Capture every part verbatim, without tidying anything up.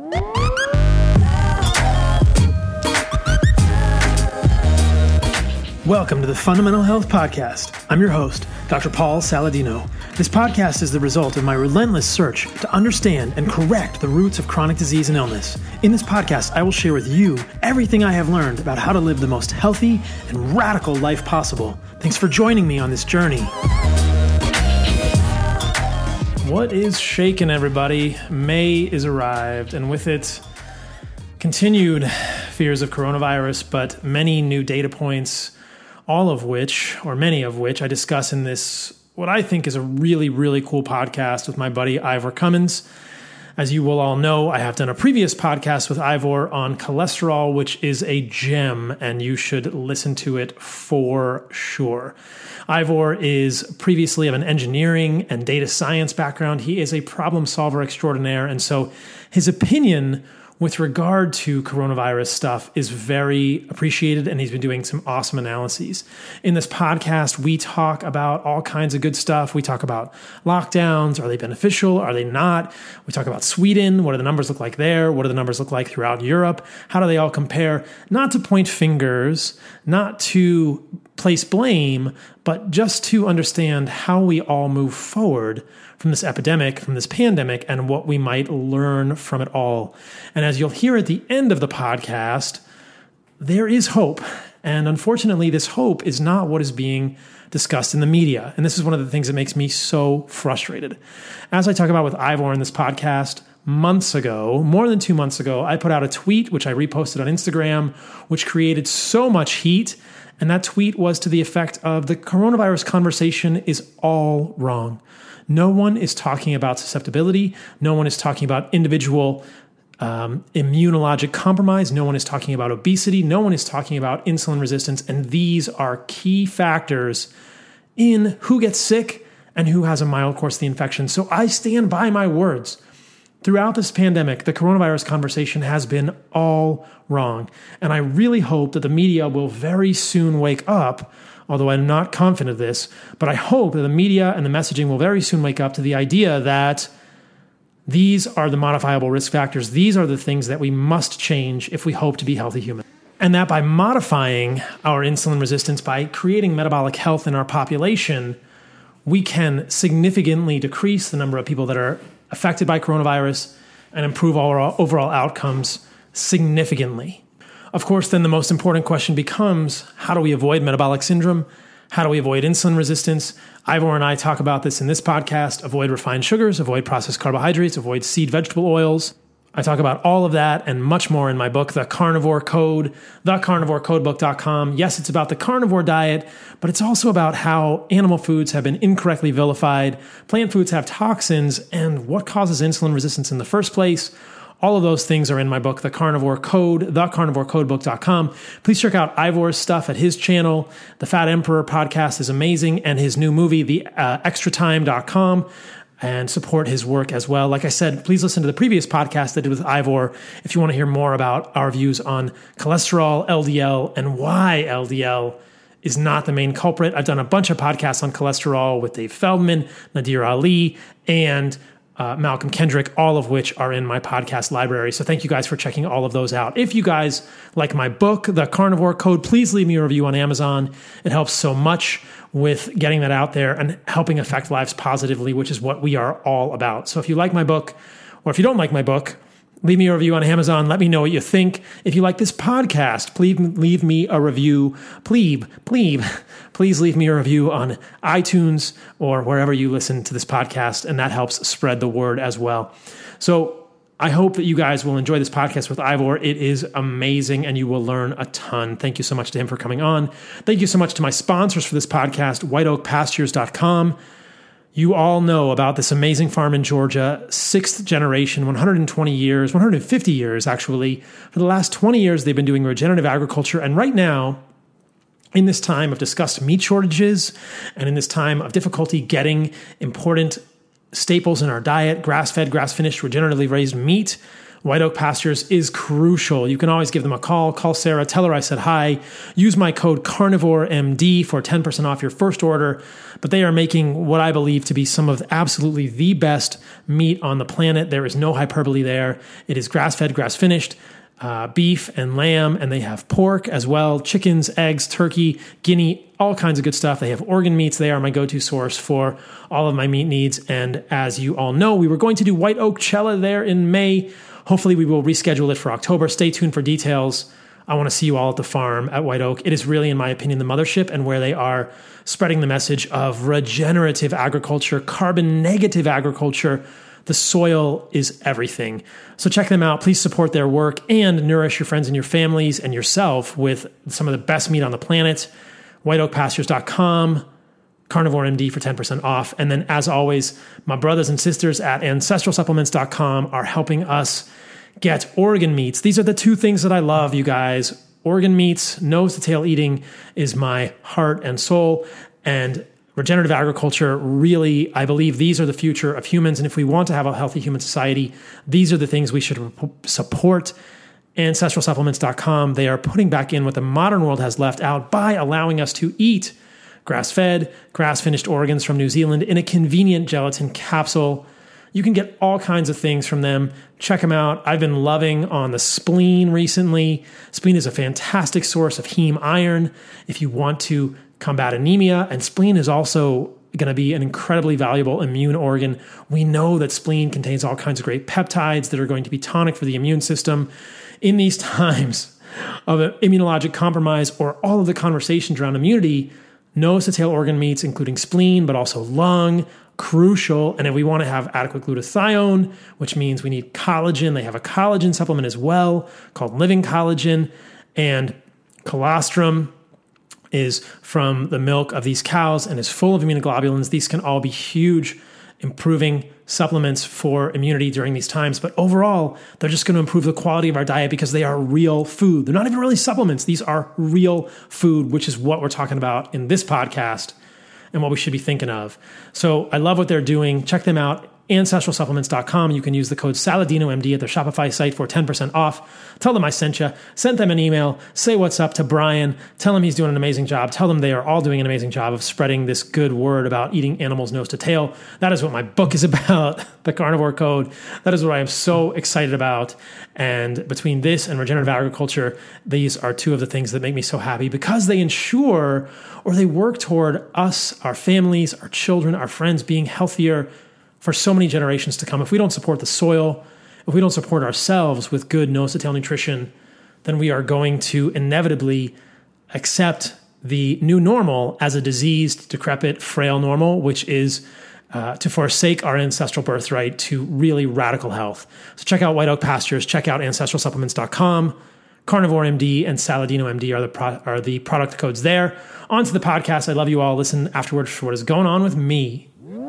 Welcome to the Fundamental Health Podcast. I'm your host, Doctor Paul Saladino. This podcast is the result of my relentless search to understand and correct the roots of chronic disease and illness. In this podcast, I will share with you everything I have learned about how to live the most healthy and radical life possible. Thanks for joining me on this journey. What is shaking, everybody? May is arrived, and with it, continued fears of coronavirus, but many new data points, all of which, or many of which, I discuss in this, what I think is a really, really cool podcast with my buddy Ivor Cummins. As you will all know, I have done a previous podcast with Ivor on cholesterol, which is a gem, and you should listen to it for sure. Ivor is previously of an engineering and data science background. He is a problem solver extraordinaire, and so his opinion with regard to coronavirus stuff is very appreciated, and he's been doing some awesome analyses. In this podcast, we talk about all kinds of good stuff. We talk about lockdowns. Are they beneficial? Are they not? We talk about Sweden. What do the numbers look like there? What do the numbers look like throughout Europe? How do they all compare? Not to point fingers, not to place blame, but just to understand how we all move forward from this epidemic, from this pandemic, and what we might learn from it all. And as you'll hear at the end of the podcast, there is hope. And unfortunately, this hope is not what is being discussed in the media. And this is one of the things that makes me so frustrated. As I talk about with Ivor in this podcast, months ago, more than two months ago, I put out a tweet, which I reposted on Instagram, which created so much heat. And that tweet was to the effect of the coronavirus conversation is all wrong. No one is talking about susceptibility. No one is talking about individual um, immunologic compromise. No one is talking about obesity. No one is talking about insulin resistance. And these are key factors in who gets sick and who has a mild course of the infection. So I stand by my words. Throughout this pandemic, the coronavirus conversation has been all wrong. And I really hope that the media will very soon wake up, although I'm not confident of this, but I hope that the media and the messaging will very soon wake up to the idea that these are the modifiable risk factors. These are the things that we must change if we hope to be healthy humans. And that by modifying our insulin resistance, by creating metabolic health in our population, we can significantly decrease the number of people that are affected by coronavirus and improve our overall outcomes significantly. Of course, then the most important question becomes, how do we avoid metabolic syndrome? How do we avoid insulin resistance? Ivor and I talk about this in this podcast. Avoid refined sugars, avoid processed carbohydrates, avoid seed vegetable oils. I talk about all of that and much more in my book, The Carnivore Code, the carnivore code book dot com. Yes, it's about the carnivore diet, but it's also about how animal foods have been incorrectly vilified, plant foods have toxins, and what causes insulin resistance in the first place. All of those things are in my book, The Carnivore Code, the carnivore code book dot com. Please check out Ivor's stuff at his channel. The Fat Emperor podcast is amazing, and his new movie, the uh, extra time dot com. And support his work as well. Like I said, please listen to the previous podcast I did with Ivor if you want to hear more about our views on cholesterol, L D L, and why L D L is not the main culprit. I've done a bunch of podcasts on cholesterol with Dave Feldman, Nadir Ali, and uh, Malcolm Kendrick, all of which are in my podcast library. So thank you guys for checking all of those out. If you guys like my book, The Carnivore Code, please leave me a review on Amazon. It helps so much with getting that out there and helping affect lives positively, which is what we are all about. So if you like my book, or if you don't like my book, leave me a review on Amazon. Let me know what you think. If you like this podcast, please leave me a review. Please, please, please leave me a review on iTunes or wherever you listen to this podcast, and that helps spread the word as well. So I hope that you guys will enjoy this podcast with Ivor. It is amazing, and you will learn a ton. Thank you so much to him for coming on. Thank you so much to my sponsors for this podcast, white oak pastures dot com. You all know about this amazing farm in Georgia, sixth generation, one hundred twenty years, one hundred fifty years actually. For the last twenty years, they've been doing regenerative agriculture. And right now, in this time of discussed meat shortages and in this time of difficulty getting important staples in our diet, grass-fed, grass-finished, regeneratively raised meat, White Oak Pastures is crucial. You can always give them a call. Call Sarah. Tell her I said hi. Use my code CarnivoreMD for ten percent off your first order. But they are making what I believe to be some of absolutely the best meat on the planet. There is no hyperbole there. It is grass-fed, grass-finished. Uh, beef and lamb, and they have pork as well, chickens, eggs, turkey, guinea, all kinds of good stuff. They have organ meats. They are my go-to source for all of my meat needs. And as you all know, we were going to do White Oak Cella there in May. Hopefully we will reschedule it for October. Stay tuned for details. I want to see you all at the farm at White Oak. It is really, in my opinion, the mothership, and where they are spreading the message of regenerative agriculture, carbon negative agriculture. The soil is everything. So check them out. Please support their work and nourish your friends and your families and yourself with some of the best meat on the planet. white oak pastures dot com, CarnivoreMD for ten percent off. And then, as always, my brothers and sisters at ancestral supplements dot com are helping us get organ meats. These are the two things that I love, you guys. Organ meats, nose to tail eating is my heart and soul. And regenerative agriculture, really, I believe these are the future of humans. And if we want to have a healthy human society, these are the things we should support. ancestral supplements dot com, they are putting back in what the modern world has left out by allowing us to eat grass-fed, grass-finished organs from New Zealand in a convenient gelatin capsule. You can get all kinds of things from them. Check them out. I've been loving on the spleen recently. Spleen is a fantastic source of heme iron if you want to combat anemia, and spleen is also going to be an incredibly valuable immune organ. We know that spleen contains all kinds of great peptides that are going to be tonic for the immune system. In these times of immunologic compromise or all of the conversations around immunity, nose to tail organ meats, including spleen, but also lung, crucial. And if we want to have adequate glutathione, which means we need collagen, they have a collagen supplement as well called Living Collagen, and colostrum is from the milk of these cows and is full of immunoglobulins. These can all be huge improving supplements for immunity during these times. But overall, they're just going to improve the quality of our diet because they are real food. They're not even really supplements. These are real food, which is what we're talking about in this podcast and what we should be thinking of. So I love what they're doing. Check them out. ancestral supplements dot com. You can use the code SaladinoMD at their Shopify site for ten percent off. Tell them I sent you. Send them an email. Say what's up to Brian. Tell him he's doing an amazing job. Tell them they are all doing an amazing job of spreading this good word about eating animals nose to tail. That is what my book is about, The Carnivore Code. That is what I am so excited about. And between this and regenerative agriculture, these are two of the things that make me so happy because they ensure or they work toward us, our families, our children, our friends being healthier for so many generations to come. If we don't support the soil, if we don't support ourselves with good nose-to-tail nutrition, then we are going to inevitably accept the new normal as a diseased, decrepit, frail normal, which is uh, to forsake our ancestral birthright to really radical health. So check out White Oak Pastures, check out ancestral supplements dot com. CarnivoreMD and SaladinoMD are the pro- are the product codes there. On to the podcast. I love you all. Listen afterwards for what is going on with me.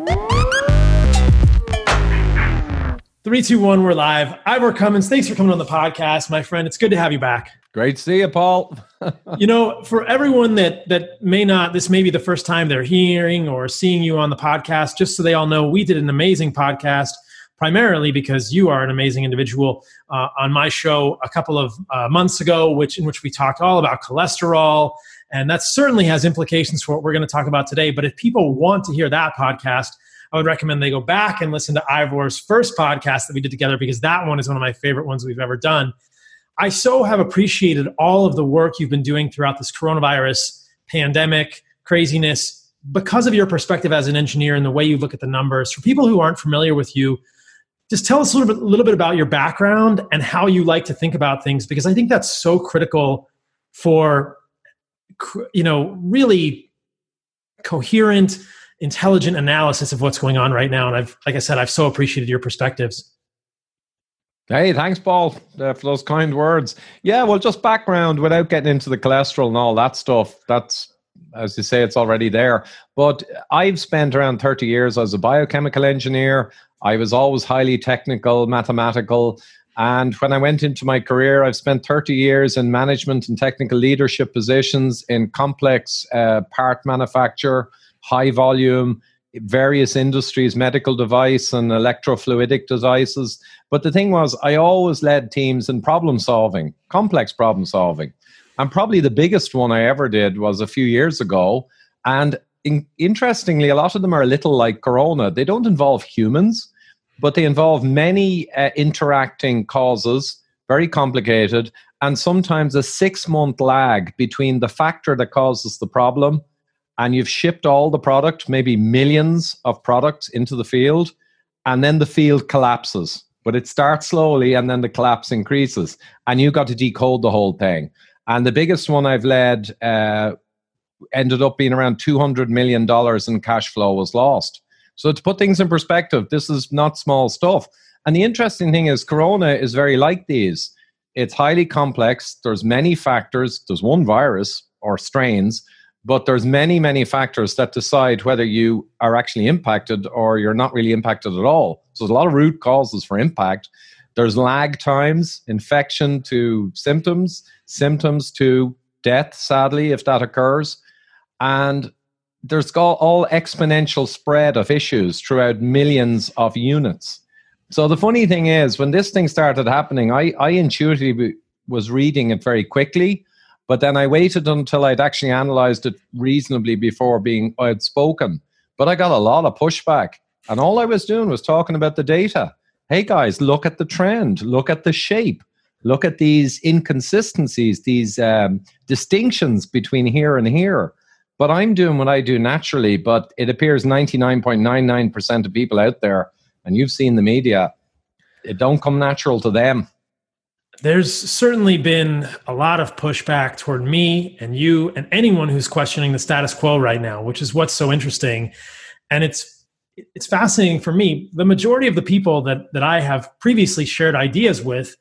Three, two, one, we're live. Ivor Cummins, thanks for coming on the podcast, my friend. It's good to have you back. Great to see you, Paul. You know, for everyone that that may not, this may be the first time they're hearing or seeing you on the podcast, just so they all know, we did an amazing podcast, primarily because you are an amazing individual, uh, on my show a couple of uh, months ago, which in which we talked all about cholesterol, and that certainly has implications for what we're going to talk about today. But if people want to hear that podcast, I would recommend they go back and listen to Ivor's first podcast that we did together, because that one is one of my favorite ones we've ever done. I so have appreciated all of the work you've been doing throughout this coronavirus pandemic craziness because of your perspective as an engineer and the way you look at the numbers. For people who aren't familiar with you, just tell us a little bit, a little bit about your background and how you like to think about things, because I think that's so critical for, you know, really coherent, intelligent analysis of what's going on right now. And I've, like I said, I've so appreciated your perspectives. Hey, thanks, Paul, uh, for those kind words. Yeah, well, just background without getting into the cholesterol and all that stuff. That's, as you say, it's already there. But I've spent around thirty years as a biochemical engineer. I was always highly technical, mathematical. And when I went into my career, I've spent thirty years in management and technical leadership positions in complex uh, part manufacture, high volume, various industries, medical device and electrofluidic devices. But the thing was, I always led teams in problem solving, complex problem solving. And probably the biggest one I ever did was a few years ago. And in, interestingly, a lot of them are a little like Corona. They don't involve humans, but they involve many uh, interacting causes, very complicated, and sometimes a six-month lag between the factor that causes the problem and you've shipped all the product, maybe millions of products into the field, and then the field collapses. But it starts slowly and then the collapse increases, and you've got to decode the whole thing. And the biggest one I've led uh, ended up being around two hundred million dollars in cash flow was lost. So to put things in perspective, this is not small stuff. And the interesting thing is Corona is very like these. It's highly complex. There's many factors. There's one virus or strains, but there's many, many factors that decide whether you are actually impacted or you're not really impacted at all. So there's a lot of root causes for impact. There's lag times, infection to symptoms, symptoms to death, sadly, if that occurs. And there's all exponential spread of issues throughout millions of units. So the funny thing is, when this thing started happening, I, I intuitively was reading it very quickly, but then I waited until I'd actually analyzed it reasonably before being outspoken. But I got a lot of pushback, and all I was doing was talking about the data. Hey guys, look at the trend, look at the shape, look at these inconsistencies, these um, distinctions between here and here. But I'm doing what I do naturally, but it appears ninety-nine point nine nine percent of people out there, and you've seen the media, it don't come natural to them. There's certainly been a lot of pushback toward me and you and anyone who's questioning the status quo right now, which is what's so interesting. And it's it's fascinating for me. The majority of the people that, that I have previously shared ideas with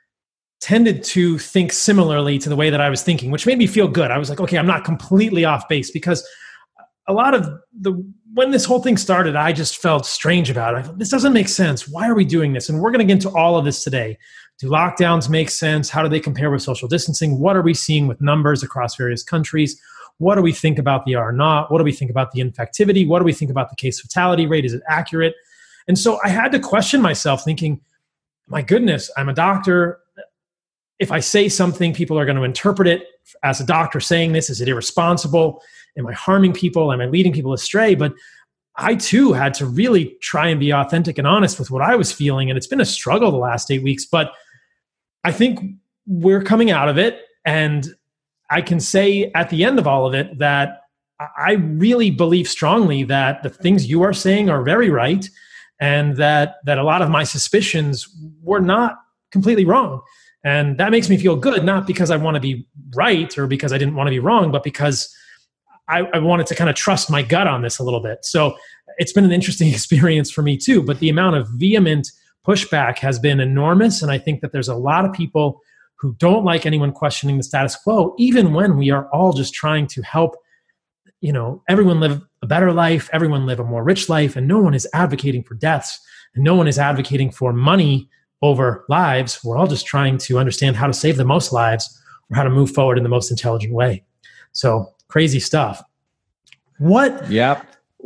tended to think similarly to the way that I was thinking, which made me feel good. I was like, okay, I'm not completely off base, because a lot of the, when this whole thing started, I just felt strange about it. I thought, this doesn't make sense. Why are we doing this? And we're going to get into all of this today. Do lockdowns make sense? How do they compare with social distancing? What are we seeing with numbers across various countries? What do we think about the R naught? What do we think about the infectivity? What do we think about the case fatality rate? Is it accurate? And so I had to question myself, thinking, my goodness, I'm a doctor. If I say something, people are going to interpret it as a doctor saying this. Is it irresponsible? Am I harming people? Am I leading people astray? But I too had to really try and be authentic and honest with what I was feeling. And it's been a struggle the last eight weeks, but I think we're coming out of it. And I can say at the end of all of it that I really believe strongly that the things you are saying are very right, and that, that a lot of my suspicions were not completely wrong. And that makes me feel good, not because I want to be right or because I didn't want to be wrong, but because I, I wanted to kind of trust my gut on this a little bit. So it's been an interesting experience for me too, but the amount of vehement pushback has been enormous. And I think that there's a lot of people who don't like anyone questioning the status quo, even when we are all just trying to help, you know, everyone live a better life, everyone live a more rich life, and no one is advocating for deaths, and no one is advocating for money over lives. We're all just trying to understand how to save the most lives or how to move forward in the most intelligent way. So crazy stuff. What? Yeah.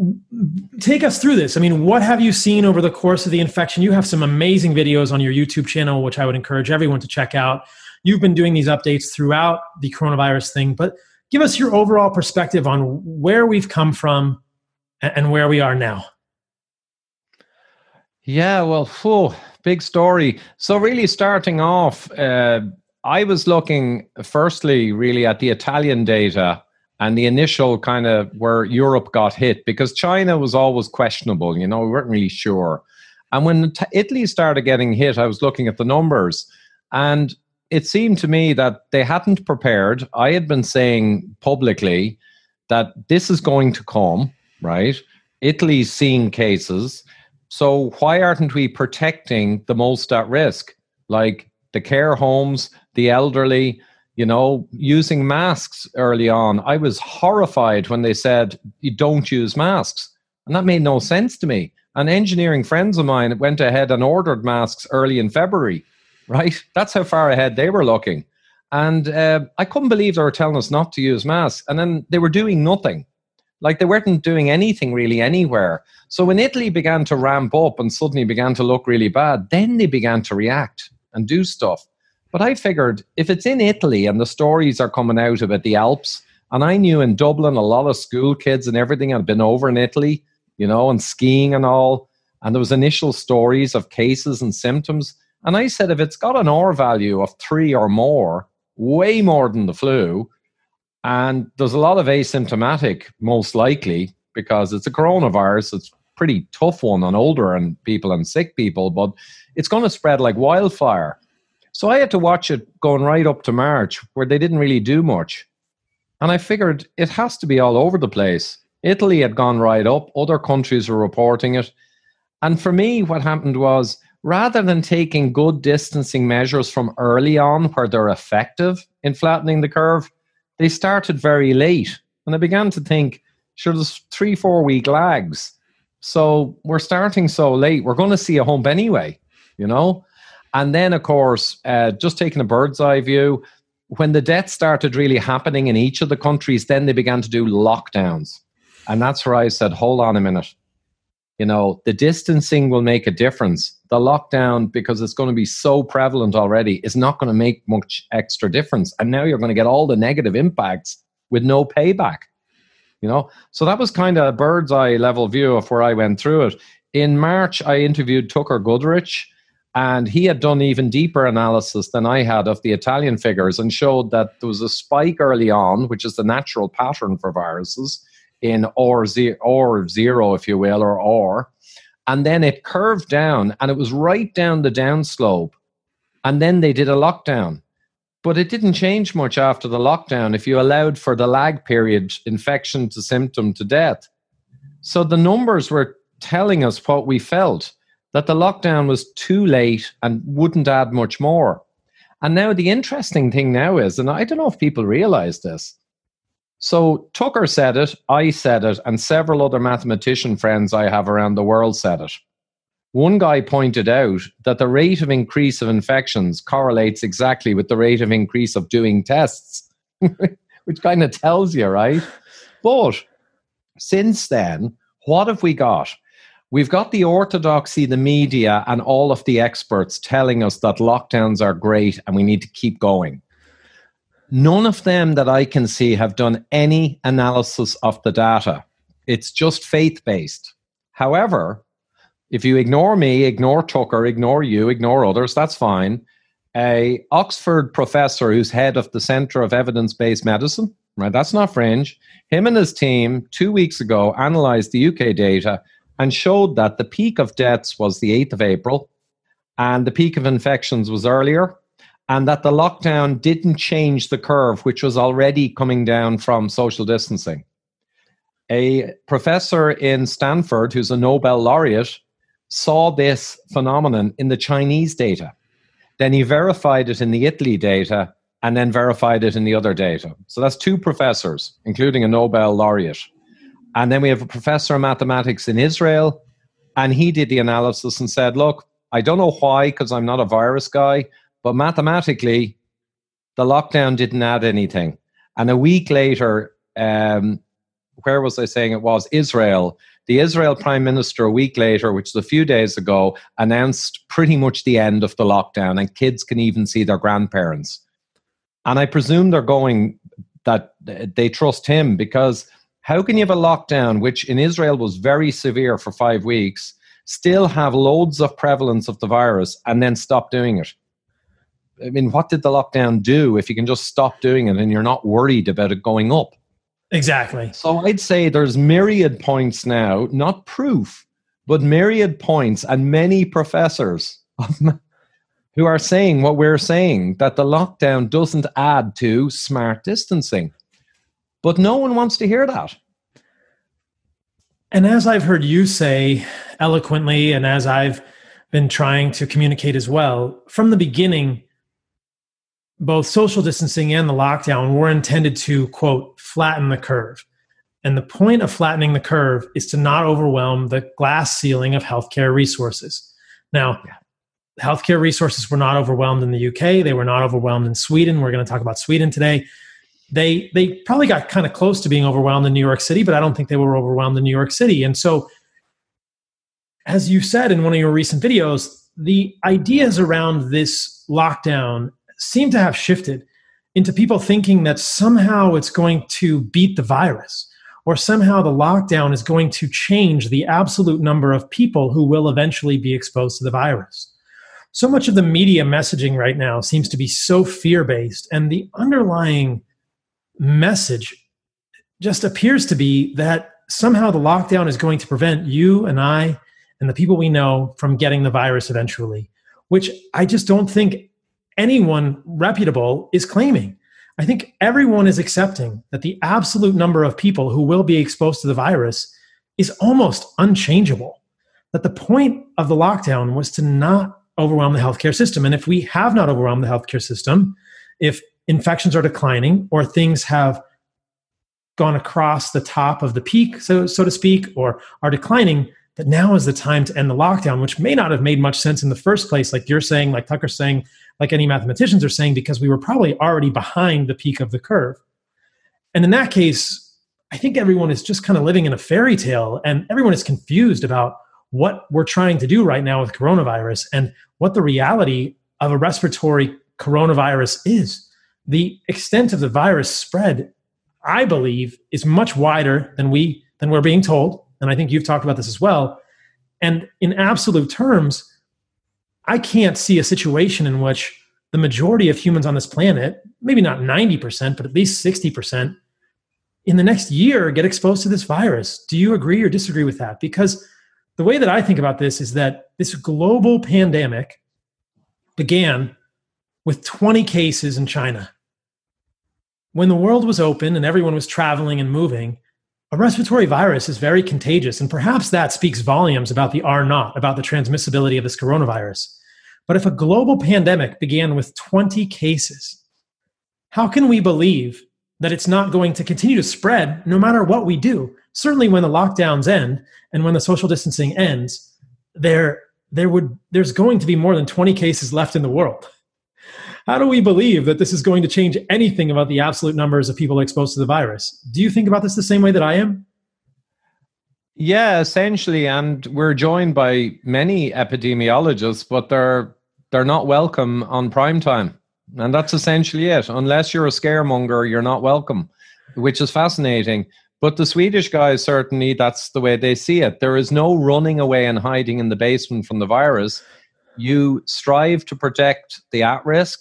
Take us through this. I mean, what have you seen over the course of the infection? You have some amazing videos on your YouTube channel, which I would encourage everyone to check out. You've been doing these updates throughout the coronavirus thing, but give us your overall perspective on where we've come from and where we are now. Yeah, well, whew, big story. So really starting off, uh, I was looking firstly really at the Italian data and the initial kind of where Europe got hit, because China was always questionable. You know, we weren't really sure. And when t- Italy started getting hit, I was looking at the numbers, and it seemed to me that they hadn't prepared. I had been saying publicly that this is going to come, right? Italy's seeing cases. So why aren't we protecting the most at risk? Like the care homes, the elderly, you know, using masks early on. I was horrified when they said, you don't use masks. And that made no sense to me. And engineering friends of mine went ahead and ordered masks early in February, right? That's how far ahead they were looking. And uh, I couldn't believe they were telling us not to use masks. And then they were doing nothing. Like they weren't doing anything really anywhere. So when Italy began to ramp up and suddenly began to look really bad, then they began to react and do stuff. But I figured if it's in Italy and the stories are coming out about the Alps, and I knew in Dublin a lot of school kids and everything had been over in Italy, you know, and skiing and all, and there was initial stories of cases and symptoms. And I said, if it's got an R value of three or more, way more than the flu, and there's a lot of asymptomatic, most likely, because it's a coronavirus, it's a pretty tough one on older and people and sick people, but it's going to spread like wildfire. So I had to watch it going right up to March, where they didn't really do much. And I figured it has to be all over the place. Italy had gone right up. Other countries were reporting it. And for me, what happened was, rather than taking good distancing measures from early on where they're effective in flattening the curve, they started very late. And I began to think, sure, there's three, four week lags. So we're starting so late, we're going to see a hump anyway, you know? And then, of course, uh, just taking a bird's eye view, when the deaths started really happening in each of the countries, then they began to do lockdowns. And that's where I said, hold on a minute. You know, the distancing will make a difference. The lockdown, because it's going to be so prevalent already, is not going to make much extra difference. And now you're going to get all the negative impacts with no payback. You know, so that was kind of a bird's eye level view of where I went through it. In March, I interviewed Tucker Goodrich, and he had done even deeper analysis than I had of the Italian figures and showed that there was a spike early on, which is the natural pattern for viruses, in R zero, or zero, if you will, or R. And then it curved down, and it was right down the downslope. And then they did a lockdown. But it didn't change much after the lockdown if you allowed for the lag period, infection to symptom to death. So the numbers were telling us what we felt, that the lockdown was too late and wouldn't add much more. And now the interesting thing now is, and I don't know if people realize this, so Tucker said it, I said it, and several other mathematician friends I have around the world said it. One guy pointed out that the rate of increase of infections correlates exactly with the rate of increase of doing tests, which kind of tells you, right? But since then, what have we got? We've got the orthodoxy, the media, and all of the experts telling us that lockdowns are great and we need to keep going. None of them that I can see have done any analysis of the data. It's just faith-based. However, if you ignore me, ignore Tucker, ignore you, ignore others, that's fine. A Oxford professor who's head of the Centre of Evidence-Based Medicine, right? That's not fringe. Him and his team two weeks ago analysed the U K data and showed that the peak of deaths was the eighth of April and the peak of infections was earlier, and that the lockdown didn't change the curve, which was already coming down from social distancing. A professor in Stanford, who's a Nobel laureate, saw this phenomenon in the Chinese data. Then he verified it in the Italy data and then verified it in the other data. So that's two professors, including a Nobel laureate. And then we have a professor of mathematics in Israel, and he did the analysis and said, look, I don't know why, because I'm not a virus guy, but mathematically, the lockdown didn't add anything. And a week later, um, where was I saying it was? Israel. The Israel Prime Minister, a week later, which is a few days ago, announced pretty much the end of the lockdown, and kids can even see their grandparents. And I presume they're going that they trust him, because how can you have a lockdown, which in Israel was very severe for five weeks, still have loads of prevalence of the virus and then stop doing it? I mean, what did the lockdown do if you can just stop doing it and you're not worried about it going up? Exactly. So I'd say there's myriad points now, not proof, but myriad points, and many professors who are saying what we're saying, that the lockdown doesn't add to smart distancing. But no one wants to hear that. And as I've heard you say eloquently, and as I've been trying to communicate as well, from the beginning, both social distancing and the lockdown were intended to, quote, flatten the curve. And the point of flattening the curve is to not overwhelm the glass ceiling of healthcare resources. Now, healthcare resources were not overwhelmed in the U K. They were not overwhelmed in Sweden. We're going to talk about Sweden today. They they probably got kind of close to being overwhelmed in New York City, but I don't think they were overwhelmed in New York City. And so, as you said in one of your recent videos, the ideas around this lockdown seem to have shifted into people thinking that somehow it's going to beat the virus, or somehow the lockdown is going to change the absolute number of people who will eventually be exposed to the virus. So much of the media messaging right now seems to be so fear-based, and the underlying message just appears to be that somehow the lockdown is going to prevent you and I and the people we know from getting the virus eventually, which I just don't think anyone reputable is claiming. I think everyone is accepting that the absolute number of people who will be exposed to the virus is almost unchangeable, that the point of the lockdown was to not overwhelm the healthcare system. And if we have not overwhelmed the healthcare system, if infections are declining or things have gone across the top of the peak, so, so to speak, or are declining, that now is the time to end the lockdown, which may not have made much sense in the first place, like you're saying, like Tucker's saying, like any mathematicians are saying, because we were probably already behind the peak of the curve. And in that case, I think everyone is just kind of living in a fairy tale, and everyone is confused about what we're trying to do right now with coronavirus and what the reality of a respiratory coronavirus is. The extent of the virus spread, I believe, is much wider than we than we're being told. And I think you've talked about this as well. And in absolute terms, I can't see a situation in which the majority of humans on this planet, maybe not ninety percent, but at least sixty percent, in the next year get exposed to this virus. Do you agree or disagree with that? Because the way that I think about this is that this global pandemic began with twenty cases in China. When the world was open and everyone was traveling and moving, a respiratory virus is very contagious, and perhaps that speaks volumes about the R naught, about the transmissibility of this coronavirus. But if a global pandemic began with twenty cases, how can we believe that it's not going to continue to spread no matter what we do? Certainly when the lockdowns end and when the social distancing ends, there, there would, there's going to be more than twenty cases left in the world. How do we believe that this is going to change anything about the absolute numbers of people exposed to the virus? Do you think about this the same way that I am? Yeah, essentially. And we're joined by many epidemiologists, but they're they're not welcome on prime time. And that's essentially it. Unless you're a scaremonger, you're not welcome, which is fascinating. But the Swedish guys, certainly, that's the way they see it. There is no running away and hiding in the basement from the virus. You strive to protect the at-risk.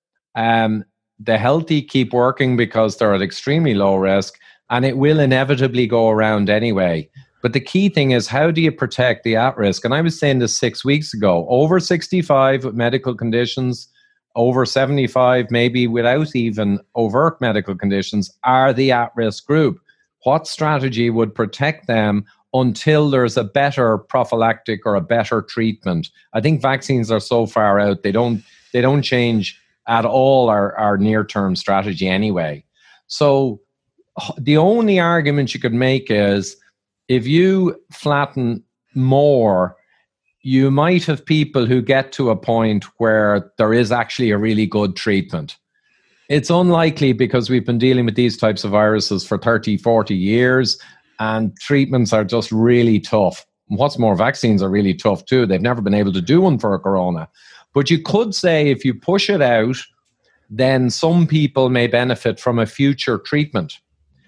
Um, the healthy keep working because they're at extremely low risk, and it will inevitably go around anyway. But the key thing is, how do you protect the at-risk? And I was saying this six weeks ago, over sixty-five with medical conditions, over seventy-five, maybe without even overt medical conditions, are the at-risk group. What strategy would protect them until there's a better prophylactic or a better treatment? I think vaccines are so far out, they don't they don't change at all our, our near-term strategy anyway. So the only argument you could make is, if you flatten more, you might have people who get to a point where there is actually a really good treatment. It's unlikely, because we've been dealing with these types of viruses for thirty, forty years, and treatments are just really tough. What's more, vaccines are really tough too. They've never been able to do one for a corona. But you could say, if you push it out, then some people may benefit from a future treatment.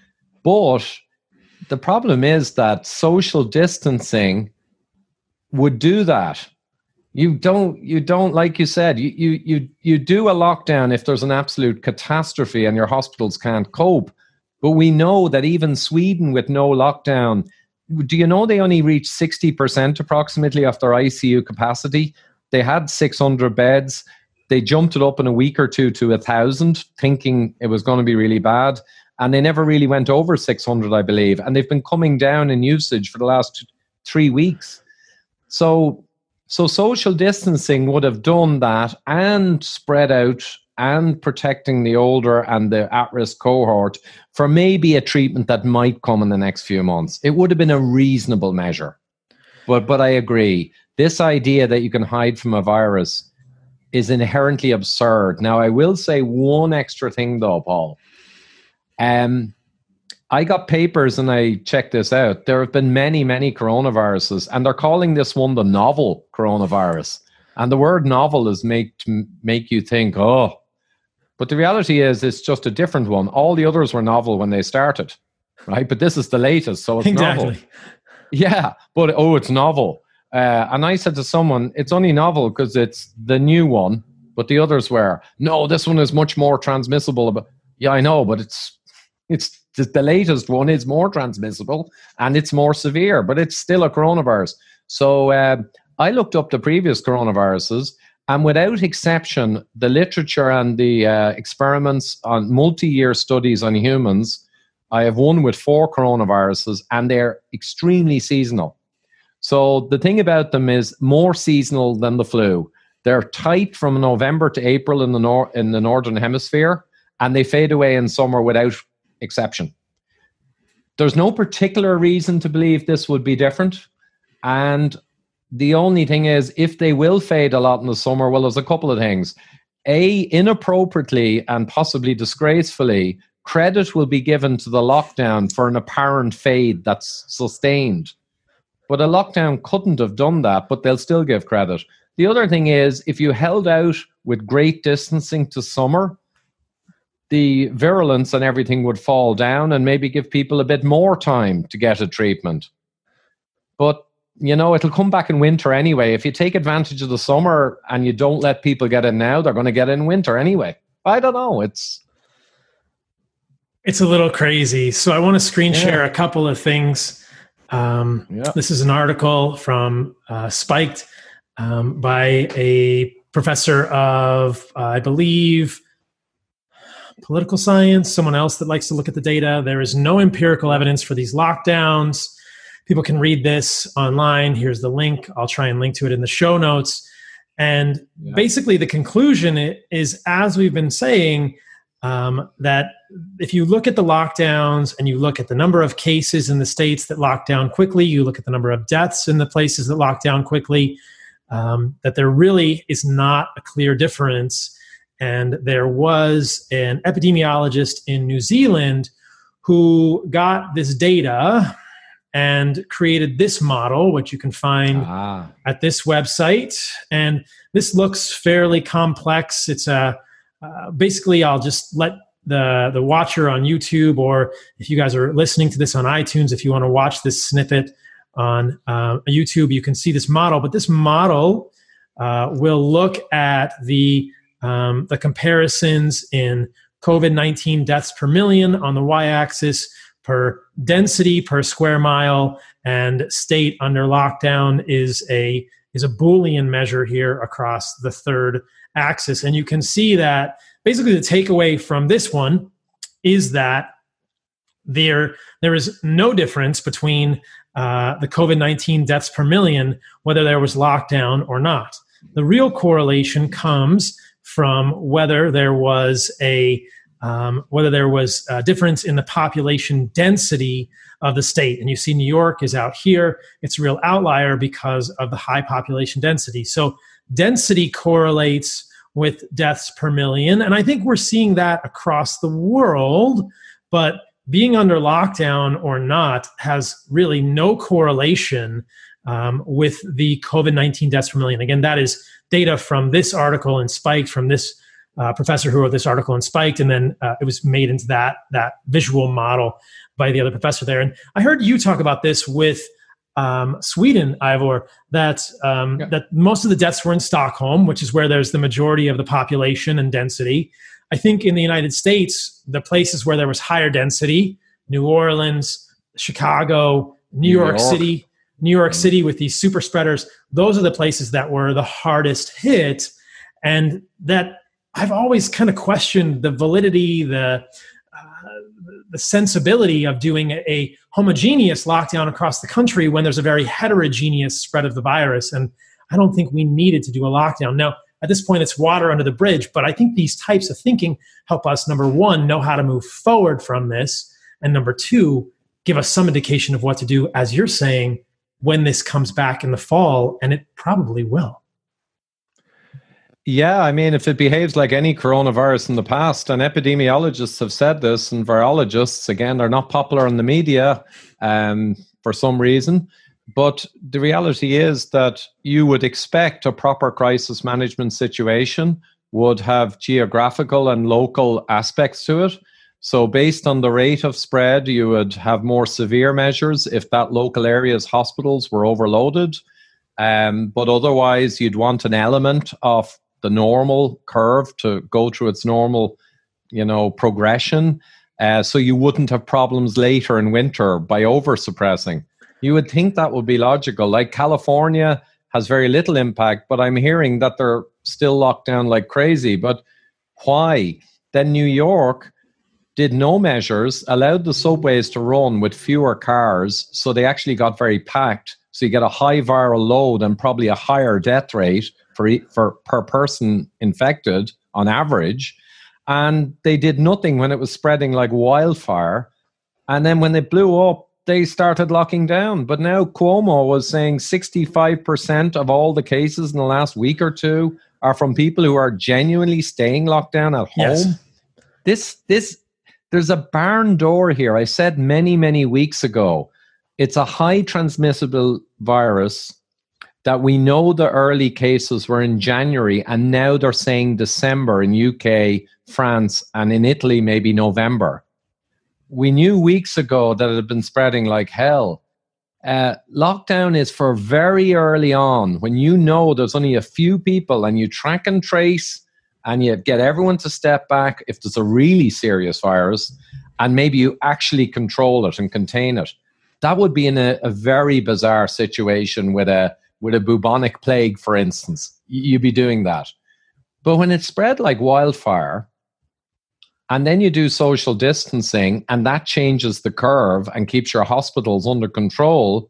But the problem is that social distancing would do that. You don't, you don't, like you said, you, you, you, you do a lockdown if there's an absolute catastrophe and your hospitals can't cope. But we know that even Sweden with no lockdown, do you know they only reached sixty percent approximately of their I C U capacity? They had six hundred beds. They jumped it up in a week or two to one thousand, thinking it was going to be really bad. And they never really went over six hundred, I believe. And they've been coming down in usage for the last three weeks. So, so social distancing would have done that and spread out and protecting the older and the at-risk cohort for maybe a treatment that might come in the next few months. It would have been a reasonable measure. But, but I agree. This idea that you can hide from a virus is inherently absurd. Now, I will say one extra thing though, Paul. Um, I got papers and I checked this out. There have been many, many coronaviruses, and they're calling this one the novel coronavirus. And the word novel is make to make you think, oh, but the reality is it's just a different one. All the others were novel when they started, right? But this is the latest, so it's exactly. novel. Yeah, but oh, it's novel. Uh, and I said to someone, it's only novel because it's the new one, but the others were, no, this one is much more transmissible. But yeah, I know, but it's it's the latest one is more transmissible and it's more severe, but it's still a coronavirus. So uh, I looked up the previous coronaviruses, and without exception, the literature and the uh, experiments on multi-year studies on humans, I have one with four coronaviruses, and they're extremely seasonal. So the thing about them is more seasonal than the flu. They're tight from November to April in the nor- in the northern hemisphere, and they fade away in summer without exception. There's no particular reason to believe this would be different. And the only thing is, if they will fade a lot in the summer, well, there's a couple of things. A, inappropriately and possibly disgracefully, credit will be given to the lockdown for an apparent fade that's sustained. But a lockdown couldn't have done that, but they'll still give credit. The other thing is, if you held out with great distancing to summer, the virulence and everything would fall down and maybe give people a bit more time to get a treatment. But, you know, it'll come back in winter anyway. If you take advantage of the summer and you don't let people get in now, they're going to get in winter anyway. I don't know. It's it's a little crazy. So I want to screen yeah. share a couple of things. Um, yeah. This is an article from uh, Spiked um, by a professor of, uh, I believe, political science, someone else that likes to look at the data. There is no empirical evidence for these lockdowns. People can read this online. Here's the link. I'll try and link to it in the show notes. And yeah. basically the conclusion is, as we've been saying, um, that if you look at the lockdowns and you look at the number of cases in the states that lock down quickly, you look at the number of deaths in the places that lock down quickly, um, that there really is not a clear difference. And there was an epidemiologist in New Zealand who got this data and created this model, which you can find ah. at this website. And this looks fairly complex. It's a uh, basically, I'll just let the the watcher on YouTube, or if you guys are listening to this on iTunes, if you want to watch this snippet on uh, YouTube, you can see this model. But this model uh, will look at the Um, the comparisons in COVID nineteen deaths per million on the y-axis, per density per square mile, and state under lockdown is a is a Boolean measure here across the third axis. And you can see that basically the takeaway from this one is that there there is no difference between uh, the COVID nineteen deaths per million, whether there was lockdown or not. The real correlation comes from whether there was a um, whether there was a difference in the population density of the state. And you see New York is out here. It's a real outlier because of the high population density. So density correlates with deaths per million. And I think we're seeing that across the world, but being under lockdown or not has really no correlation um, with the COVID nineteen deaths per million. Again, that is data from this article in Spiked, from this uh, professor who wrote this article in Spiked, and then uh, it was made into that that visual model by the other professor there. And I heard you talk about this with um, Sweden, Ivor, that um, yeah. that most of the deaths were in Stockholm, which is where there's the majority of the population and density. I think in the United States, the places where there was higher density, New Orleans, Chicago, New, New York, York City, New York City with these super spreaders, those are the places that were the hardest hit. And that I've always kind of questioned the validity, the uh, the sensibility of doing a homogeneous lockdown across the country when there's a very heterogeneous spread of the virus. And I don't think we needed to do a lockdown. Now, at this point, it's water under the bridge, but I think these types of thinking help us, number one, know how to move forward from this, and number two, give us some indication of what to do, as you're saying, when this comes back in the fall, and it probably will. Yeah, I mean, if it behaves like any coronavirus in the past, and epidemiologists have said this, and virologists, again, they're not popular in the media um, for some reason. But the reality is that you would expect a proper crisis management situation would have geographical and local aspects to it. So based on the rate of spread, you would have more severe measures if that local area's hospitals were overloaded. Um, but otherwise, you'd want an element of the normal curve to go through its normal, you know, progression. Uh, so you wouldn't have problems later in winter by over-suppressing. You would think that would be logical. Like California has very little impact, but I'm hearing that they're still locked down like crazy. But why? Then New York did no measures, allowed the subways to run with fewer cars, so they actually got very packed. So you get a high viral load and probably a higher death rate for, for per person infected on average. And they did nothing when it was spreading like wildfire. And then when it blew up, they started locking down. But now Cuomo was saying sixty-five percent of all the cases in the last week or two are from people who are genuinely staying locked down at home. Yes. This, this, there's a barn door here. I said many, many weeks ago, it's a high transmissible virus that we know the early cases were in January, and now they're saying December in U K, France, and in Italy, maybe November. We knew weeks ago that it had been spreading like hell. Uh, lockdown is for very early on, when you know there's only a few people and you track and trace and you get everyone to step back if there's a really serious virus, and maybe you actually control it and contain it. That would be in a, a very bizarre situation with a with a bubonic plague, for instance. You'd be doing that. But when it's spread like wildfire, and then you do social distancing, and that changes the curve and keeps your hospitals under control,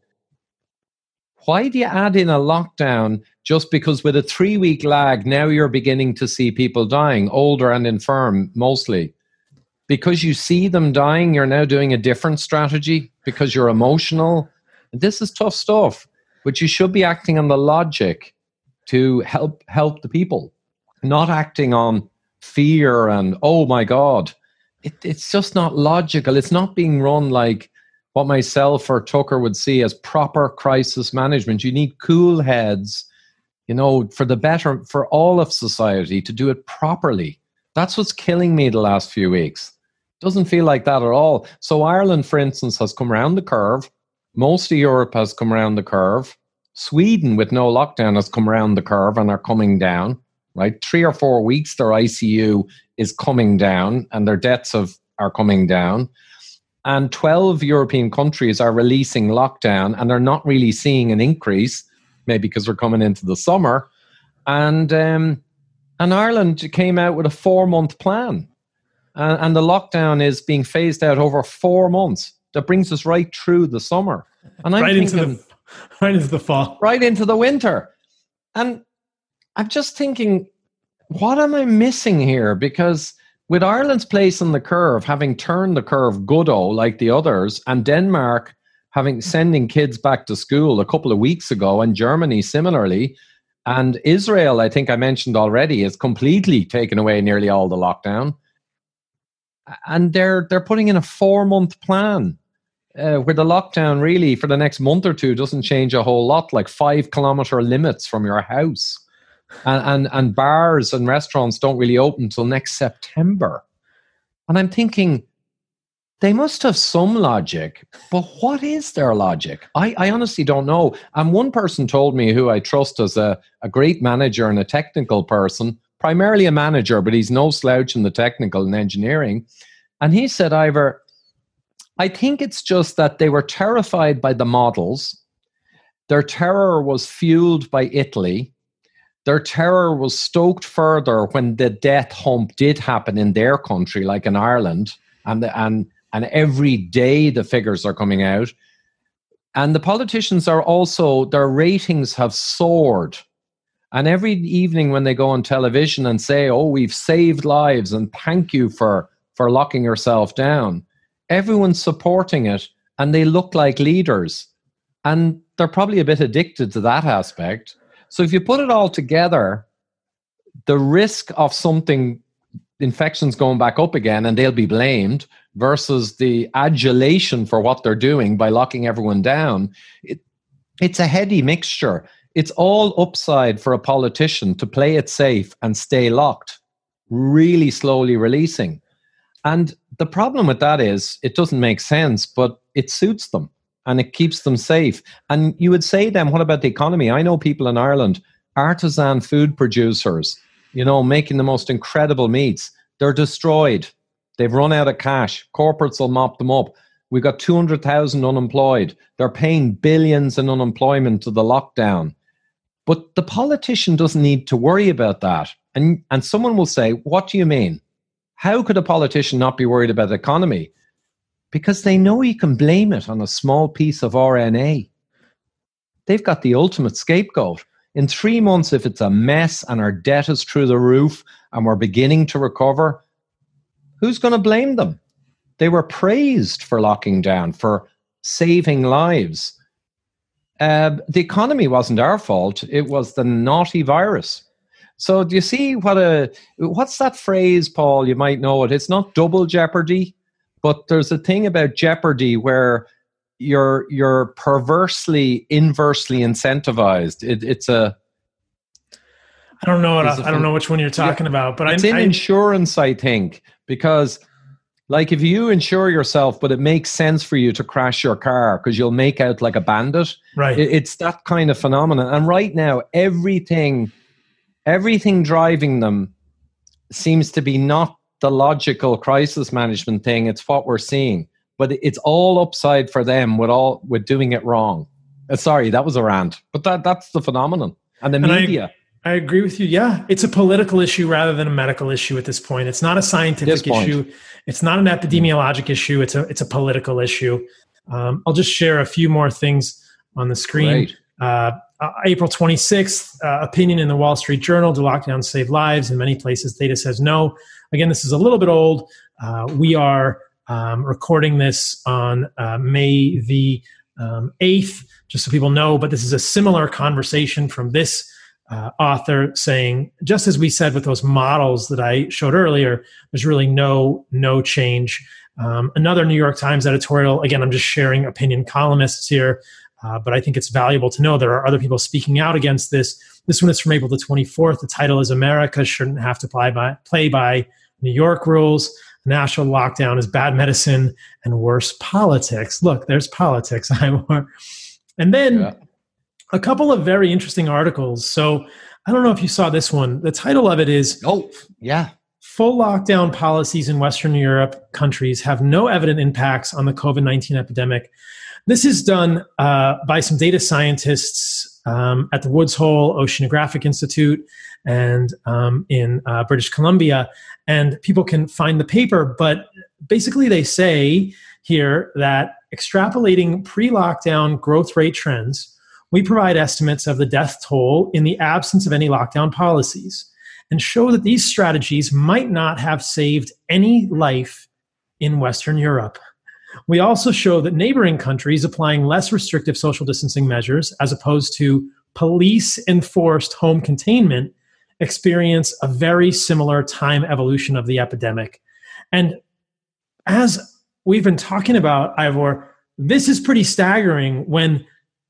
why do you add in a lockdown just because with a three-week lag, now you're beginning to see people dying, older and infirm mostly? Because you see them dying, you're now doing a different strategy because you're emotional. This is tough stuff, but you should be acting on the logic to help help the people, not acting on fear and, oh my God. It, it's just not logical. It's not being run like what myself or Tucker would see as proper crisis management. You need cool heads, you know, for the better, for all of society to do it properly. That's what's killing me the last few weeks. Doesn't feel like that at all. So Ireland, for instance, has come around the curve. Most of Europe has come around the curve. Sweden, with no lockdown, has come around the curve and are coming down, right? Three or four weeks, their I C U is coming down and their deaths have, are coming down. And twelve European countries are releasing lockdown and they're not really seeing an increase, maybe because we're coming into the summer. And, um, and Ireland came out with a four-month plan. Uh, and the lockdown is being phased out over four months. That brings us right through the summer. And I'm right thinking, into the right into the fall. Right into the winter. And I'm just thinking, what am I missing here? Because with Ireland's place on the curve, having turned the curve good-o like the others, and Denmark having sending kids back to school a couple of weeks ago, and Germany similarly, and Israel, I think I mentioned already, has completely taken away nearly all the lockdown. And they're they're putting in a four-month plan uh, where the lockdown really for the next month or two doesn't change a whole lot, like five-kilometer limits from your house. And, and, and bars and restaurants don't really open until next September. And I'm thinking, they must have some logic, but what is their logic? I, I honestly don't know. And one person told me, who I trust as a, a great manager and a technical person, primarily a manager, but he's no slouch in the technical and engineering. And he said, Ivor, I think it's just that they were terrified by the models. Their terror was fueled by Italy. Their terror was stoked further when the death hump did happen in their country, like in Ireland. And, the, and, and every day the figures are coming out. And the politicians are also, their ratings have soared. And every evening when they go on television and say, oh, we've saved lives and thank you for, for locking yourself down, everyone's supporting it and they look like leaders. And they're probably a bit addicted to that aspect. So if you put it all together, the risk of something, infections going back up again and they'll be blamed, versus the adulation for what they're doing by locking everyone down, it, it's a heady mixture. It's all upside for a politician to play it safe and stay locked, really slowly releasing. And the problem with that is it doesn't make sense, but it suits them and it keeps them safe. And you would say then, what about the economy? I know people in Ireland, artisan food producers, you know, making the most incredible meats. They're destroyed. They've run out of cash. Corporates will mop them up. We've got two hundred thousand unemployed. They're paying billions in unemployment to the lockdown. But the politician doesn't need to worry about that. And, and someone will say, what do you mean? How could a politician not be worried about the economy? Because they know you can blame it on a small piece of R N A. They've got the ultimate scapegoat. In three months, if it's a mess and our debt is through the roof and we're beginning to recover, who's going to blame them? They were praised for locking down, for saving lives. Uh, the economy wasn't our fault. It was the naughty virus. So do you see what a, what's that phrase, Paul? You might know it. It's not double jeopardy, but there's a thing about jeopardy where you're you're perversely, inversely incentivized. It, it's a, I don't know what I, I don't know which one you're talking yeah, about, but it's I, in I, insurance, I think, because like if you insure yourself, but it makes sense for you to crash your car because you'll make out like a bandit. Right. It, it's that kind of phenomenon. And right now, everything, everything driving them seems to be not the logical crisis management thing. It's what we're seeing, but it's all upside for them with all with doing it wrong. Uh, sorry, that was a rant, but that that's the phenomenon. And the and media. I, I agree with you. Yeah, it's a political issue rather than a medical issue at this point. It's not a scientific issue. It's not an epidemiologic issue. It's a it's a political issue. Um, I'll just share a few more things on the screen. Uh, uh, April twenty-sixth, uh, opinion in the Wall Street Journal: do lockdowns save lives? In many places, data says no. Again, this is a little bit old. Uh, we are um, recording this on uh, May the um, eighth, just so people know. But this is a similar conversation from this Uh, author saying, just as we said with those models that I showed earlier, there's really no no change. Um, another New York Times editorial, again, I'm just sharing opinion columnists here, uh, but I think it's valuable to know there are other people speaking out against this. This one is from April the twenty-fourth. The title is "America Shouldn't Have to Play by, play by New York Rules. National lockdown is bad medicine and worse politics." Look, there's politics. And then yeah. a couple of very interesting articles. So I don't know if you saw this one. The title of it is, oh, yeah. Full lockdown policies in Western Europe countries have no evident impacts on the COVID nineteen epidemic. This is done uh, by some data scientists um, at the Woods Hole Oceanographic Institute and um, in uh, British Columbia. And people can find the paper, but basically they say here that extrapolating pre-lockdown growth rate trends, we provide estimates of the death toll in the absence of any lockdown policies and show that these strategies might not have saved any life in Western Europe. We also show that neighboring countries applying less restrictive social distancing measures, as opposed to police-enforced home containment, experience a very similar time evolution of the epidemic. And as we've been talking about, Ivor, this is pretty staggering when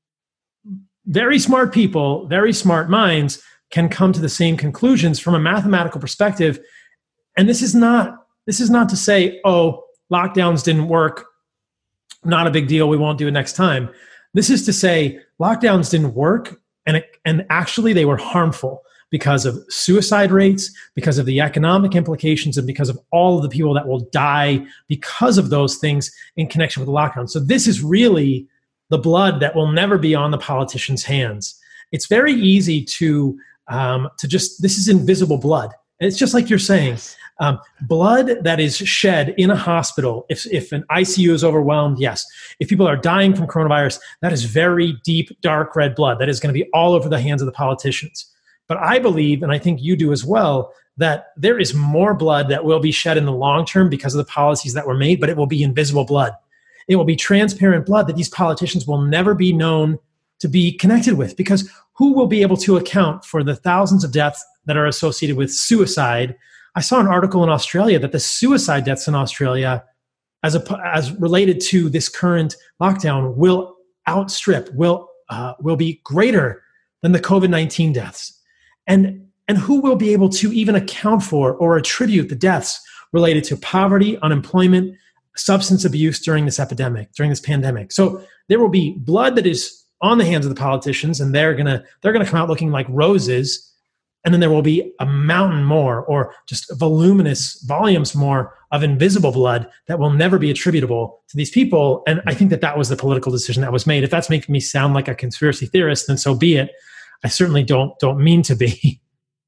very smart people, very smart minds can come to the same conclusions from a mathematical perspective. And this is not, this is not to say, oh, lockdowns didn't work, not a big deal, we won't do it next time. This is to say lockdowns didn't work, and, it, and actually they were harmful because of suicide rates, because of the economic implications, and because of all of the people that will die because of those things in connection with the lockdown. So this is really the blood that will never be on the politicians' hands. It's very easy to um, to just, this is invisible blood. And it's just like you're saying, um, blood that is shed in a hospital, if, if an I C U is overwhelmed, yes. If people are dying from coronavirus, that is very deep, dark red blood that is going to be all over the hands of the politicians. But I believe, and I think you do as well, that there is more blood that will be shed in the long term because of the policies that were made, but it will be invisible blood. It will be transparent blood that these politicians will never be known to be connected with, because who will be able to account for the thousands of deaths that are associated with suicide? I saw an article in Australia that the suicide deaths in Australia, as a, as related to this current lockdown, will outstrip, will uh, will be greater than the COVID nineteen deaths. And and who will be able to even account for or attribute the deaths related to poverty, unemployment, substance abuse during this epidemic, during this pandemic? So there will be blood that is on the hands of the politicians, and they're gonna they're gonna come out looking like roses. And then there will be a mountain more, or just voluminous volumes more of invisible blood that will never be attributable to these people. And I think that that was the political decision that was made. If that's making me sound like a conspiracy theorist, then so be it. I certainly don't don't mean to be.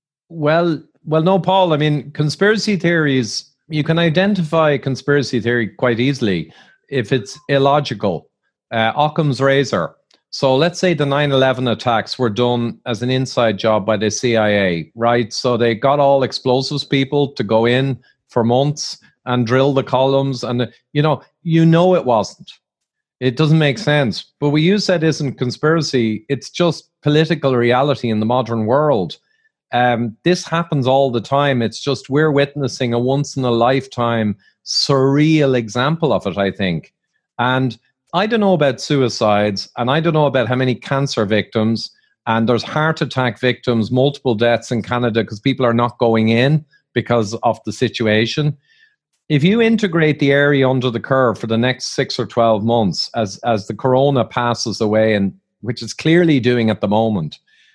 Well, well, no, Paul. I mean, conspiracy theories, you can identify conspiracy theory quite easily if it's illogical. Uh, Occam's razor. So let's say the nine eleven attacks were done as an inside job by the C I A, right? So they got all explosives people to go in for months and drill the columns. And, you know, you know it wasn't. It doesn't make sense. But what you said isn't conspiracy. It's just political reality in the modern world. Um, this happens all the time. It's just we're witnessing a once-in-a-lifetime surreal example of it, I think. And I don't know about suicides, and I don't know about how many cancer victims, and there's heart attack victims, multiple deaths in Canada because people are not going in because of the situation. If you integrate the area under the curve for the next six or twelve months as, as the corona passes away, and which it's clearly doing at the moment,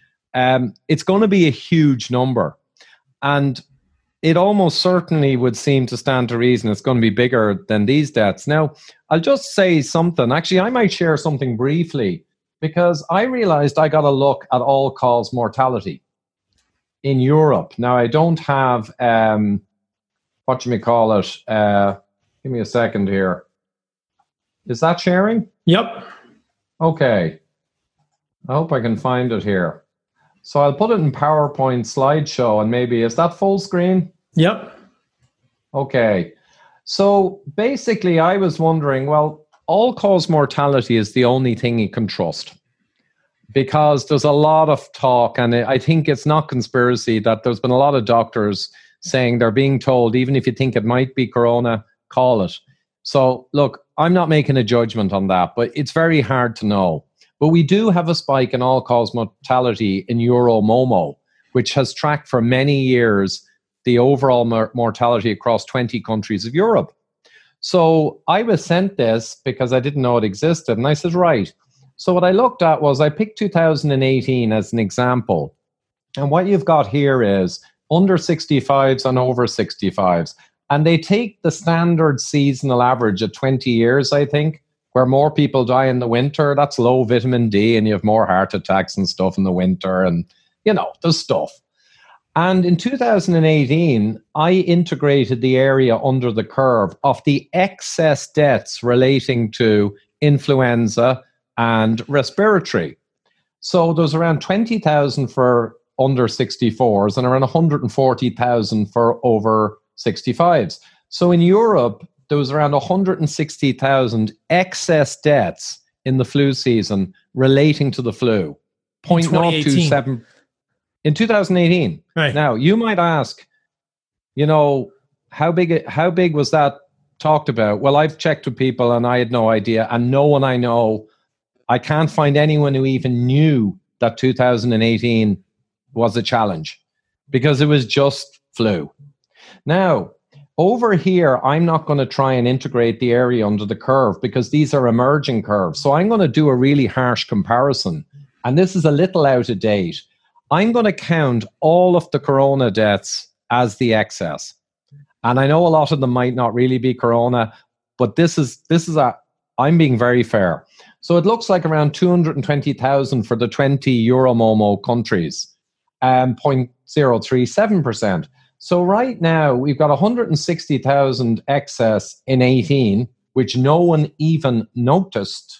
um, it's going to be a huge number. And it almost certainly would seem to stand to reason it's going to be bigger than these deaths. Now, I'll just say something. Actually, I might share something briefly because I realized I got a look at all-cause mortality in Europe. Now, I don't have, um, what you may call it, uh, give me a second here. Is that sharing? Yep. Okay. I hope I can find it here. So I'll put it in PowerPoint slideshow, and maybe, is that full screen? Yep. Okay. So basically, I was wondering, well, all-cause mortality is the only thing you can trust because there's a lot of talk, and I think it's not conspiracy, that there's been a lot of doctors saying they're being told, even if you think it might be corona, call it. So look, I'm not making a judgment on that, but it's very hard to know. But we do have a spike in all-cause mortality in Euromomo, which has tracked for many years the overall mor- mortality across twenty countries of Europe. So I was sent this because I didn't know it existed. And I said, right. So what I looked at was I picked two thousand eighteen as an example. And what you've got here is under sixty-fives and over sixty-fives. And they take the standard seasonal average at twenty years, I think, where more people die in the winter. That's low vitamin D, and you have more heart attacks and stuff in the winter. And, you know, there's stuff. And in two thousand eighteen, I integrated the area under the curve of the excess deaths relating to influenza and respiratory. So there's around twenty thousand for under sixty-fours and around one hundred forty thousand for over sixty-fives. So in Europe, there was around one hundred sixty thousand excess deaths in the flu season relating to the flu. zero point zero two seven in two thousand eighteen. Right. Now, you might ask, you know, how big how big was that talked about? Well, I've checked with people and I had no idea. And no one I know, I can't find anyone who even knew that two thousand eighteen was a challenge because it was just flu. Now, over here, I'm not going to try and integrate the area under the curve because these are emerging curves. So I'm going to do a really harsh comparison. And this is a little out of date. I'm going to count all of the corona deaths as the excess. And I know a lot of them might not really be corona, but this is, this is a, I'm being very fair. So it looks like around two hundred twenty thousand for the twenty Euromomo countries, um, zero point zero three seven percent. So right now, we've got one hundred sixty thousand excess in eighteen, which no one even noticed.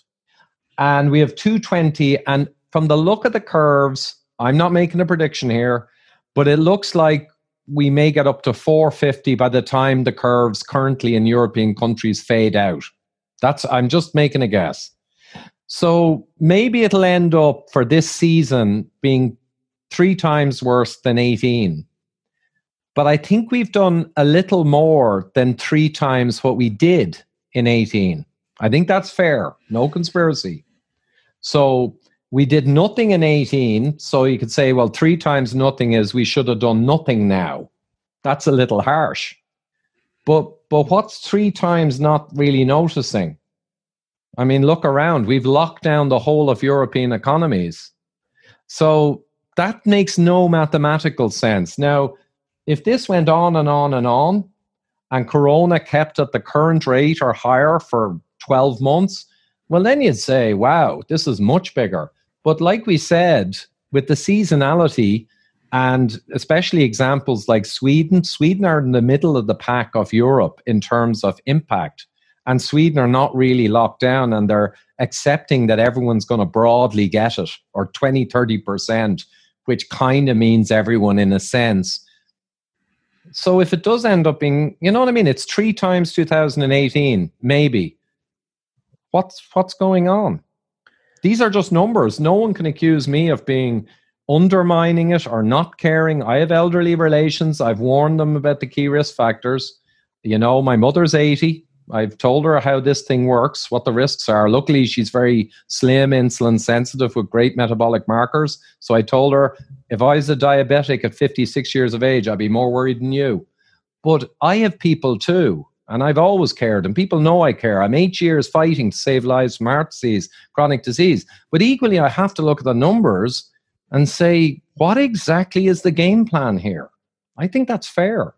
And we have two hundred twenty. And from the look of the curves, I'm not making a prediction here, but it looks like we may get up to four hundred fifty by the time the curves currently in European countries fade out. That's, I'm just making a guess. So maybe it'll end up for this season being three times worse than eighteen. But I think we've done a little more than three times what we did in eighteen. I think that's fair. No conspiracy. So we did nothing in eighteen. So you could say, well, three times nothing is we should have done nothing now. That's a little harsh. But but what's three times not really noticing? I mean, look around. We've locked down the whole of European economies. So that makes no mathematical sense. Now, if this went on and on and on, and Corona kept at the current rate or higher for twelve months, well, then you'd say, wow, this is much bigger. But like we said, with the seasonality, and especially examples like Sweden, Sweden are in the middle of the pack of Europe in terms of impact. And Sweden are not really locked down, and they're accepting that everyone's going to broadly get it, or twenty, thirty percent, which kind of means everyone in a sense. So if it does end up being, you know what I mean? It's three times two thousand eighteen, maybe. What's what's going on? These are just numbers. No one can accuse me of being undermining it or not caring. I have elderly relations. I've warned them about the key risk factors. You know, my mother's eighty. I've told her how this thing works, what the risks are. Luckily, she's very slim, insulin sensitive with great metabolic markers. So I told her, if I was a diabetic at fifty-six years of age, I'd be more worried than you. But I have people too, and I've always cared, and people know I care. I'm eight years fighting to save lives from heart disease, chronic disease. But equally, I have to look at the numbers and say, what exactly is the game plan here? I think that's fair.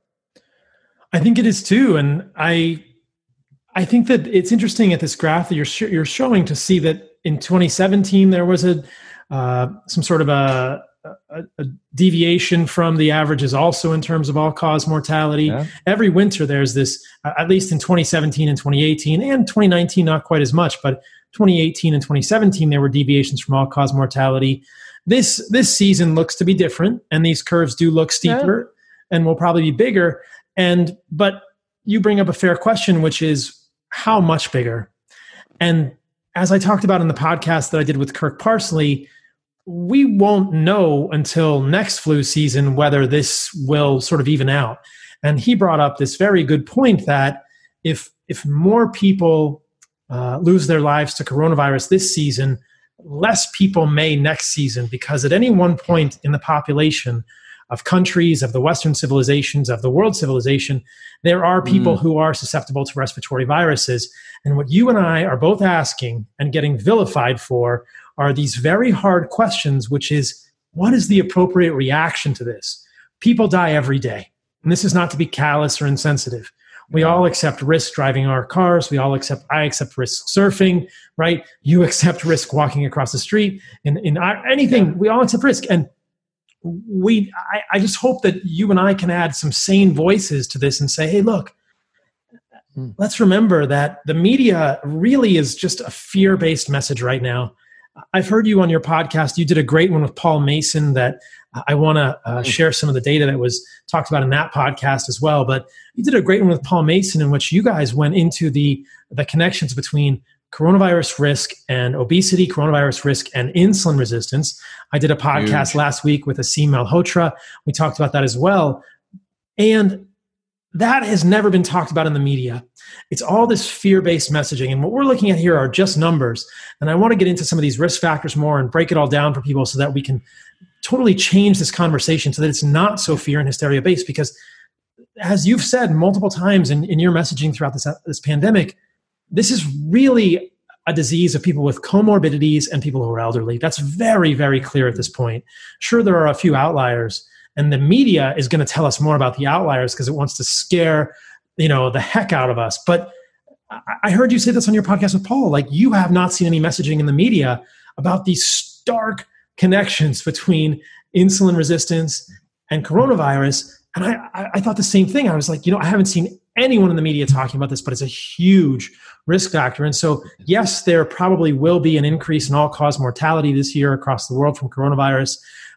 I think it is too. And I I think that it's interesting at this graph that you're sh- you're showing to see that in twenty seventeen there was a uh, some sort of a, a, a deviation from the averages also in terms of all-cause mortality. Yeah. Every winter there's this, uh, at least in twenty seventeen and twenty eighteen, and twenty nineteen not quite as much, but twenty eighteen and twenty seventeen there were deviations from all-cause mortality. This this season looks to be different, and these curves do look steeper yeah. and will probably be bigger. And but you bring up a fair question, which is, how much bigger? And as I talked about in the podcast that I did with Kirk Parsley, we won't know until next flu season whether this will sort of even out. And he brought up this very good point that if if more people uh, lose their lives to coronavirus this season, less people may next season, because at any one point in the population of countries, of the Western civilizations, of the world civilization, there are people mm. who are susceptible to respiratory viruses. And what you and I are both asking and getting vilified for are these very hard questions, which is, what is the appropriate reaction to this? People die every day. And this is not to be callous or insensitive. We all accept risk driving our cars. We all accept, I accept risk surfing, right? You accept risk walking across the street. In, in anything, yeah. we all accept risk. And we, I, I just hope that you and I can add some sane voices to this and say, hey, look, hmm. let's remember that the media really is just a fear-based message right now. I've heard you on your podcast. You did a great one with Paul Mason that I want to uh, share some of the data that was talked about in that podcast as well. But you did a great one with Paul Mason in which you guys went into the, the connections between coronavirus risk and obesity, coronavirus risk and insulin resistance. I did a podcast Huge. last week with Aseem Malhotra. We talked about that as well. And that has never been talked about in the media. It's all this fear-based messaging. And what we're looking at here are just numbers. And I want to get into some of these risk factors more and break it all down for people so that we can totally change this conversation so that it's not so fear and hysteria based. Because as you've said multiple times in, in your messaging throughout this, this pandemic, this is really a disease of people with comorbidities and people who are elderly. That's very, very clear at this point. Sure, there are a few outliers, and the media is going to tell us more about the outliers because it wants to scare, you know, the heck out of us. But I heard you say this on your podcast with Paul, like you have not seen any messaging in the media about these stark connections between insulin resistance and coronavirus. And I, I thought the same thing. I was like, you know, I haven't seen anyone in the media talking about this, but it's a huge risk factor. And so, yes, there probably will be an increase in all-cause mortality this year across the world from coronavirus.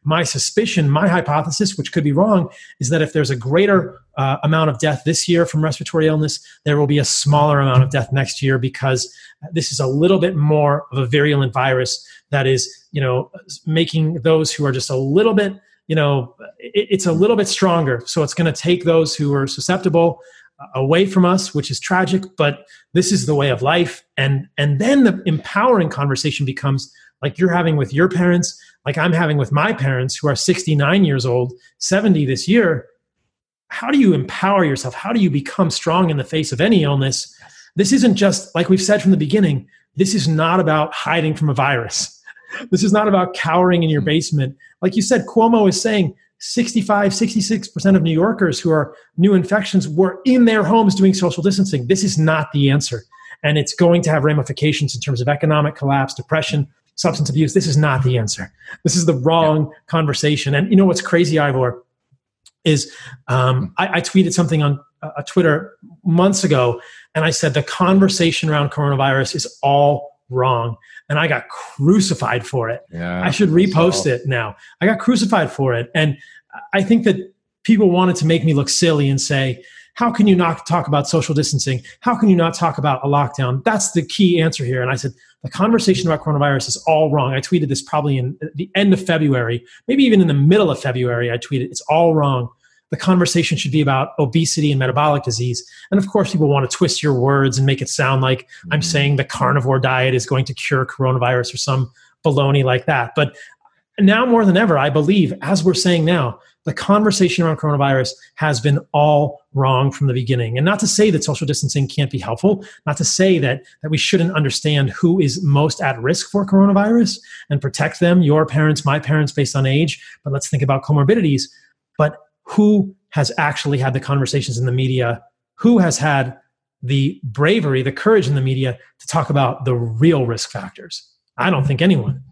my suspicion, my hypothesis, which could be wrong, is that if there's a greater uh, amount of death this year from respiratory illness, there will be a smaller amount of death next year, because this is a little bit more of a virulent virus that is, you know, making those who are just a little bit, you know, it, it's a little bit stronger. So it's going to take those who are susceptible away from us, which is tragic, but this is the way of life. And, and then the empowering conversation becomes like you're having with your parents, like I'm having with my parents who are sixty-nine years old, seventy this year. How do you empower yourself? How do you become strong in the face of any illness? This isn't just, like we've said from the beginning, this is not about hiding from a virus. This is not about cowering in your basement. Like you said, Cuomo is saying sixty-five, sixty-six percent of New Yorkers who are new infections were in their homes doing social distancing. This is not the answer. And it's going to have ramifications in terms of economic collapse, depression, substance abuse. This is not the answer. This is the wrong yeah. conversation. And you know what's crazy, Ivor, is um, I, I tweeted something on uh, Twitter months ago, and I said the conversation around coronavirus is all wrong. And I got crucified for it. Yeah, I should repost so. it now. I got crucified for it. And I think that people wanted to make me look silly and say, how can you not talk about social distancing? How can you not talk about a lockdown? That's the key answer here. And I said, the conversation about coronavirus is all wrong. I tweeted this probably in the end of February, maybe even in the middle of February. I tweeted, it's all wrong. The conversation should be about obesity and metabolic disease. And of course, people want to twist your words and make it sound like mm-hmm. I'm saying the carnivore diet is going to cure coronavirus or some baloney like that. But now more than ever, I believe, as we're saying now, the conversation around coronavirus has been all wrong from the beginning. And not to say that social distancing can't be helpful, not to say that, that we shouldn't understand who is most at risk for coronavirus and protect them, your parents, my parents, based on age. But let's think about comorbidities. But who has actually had the conversations in the media? Who has had the bravery, the courage in the media to talk about the real risk factors? I don't think anyone.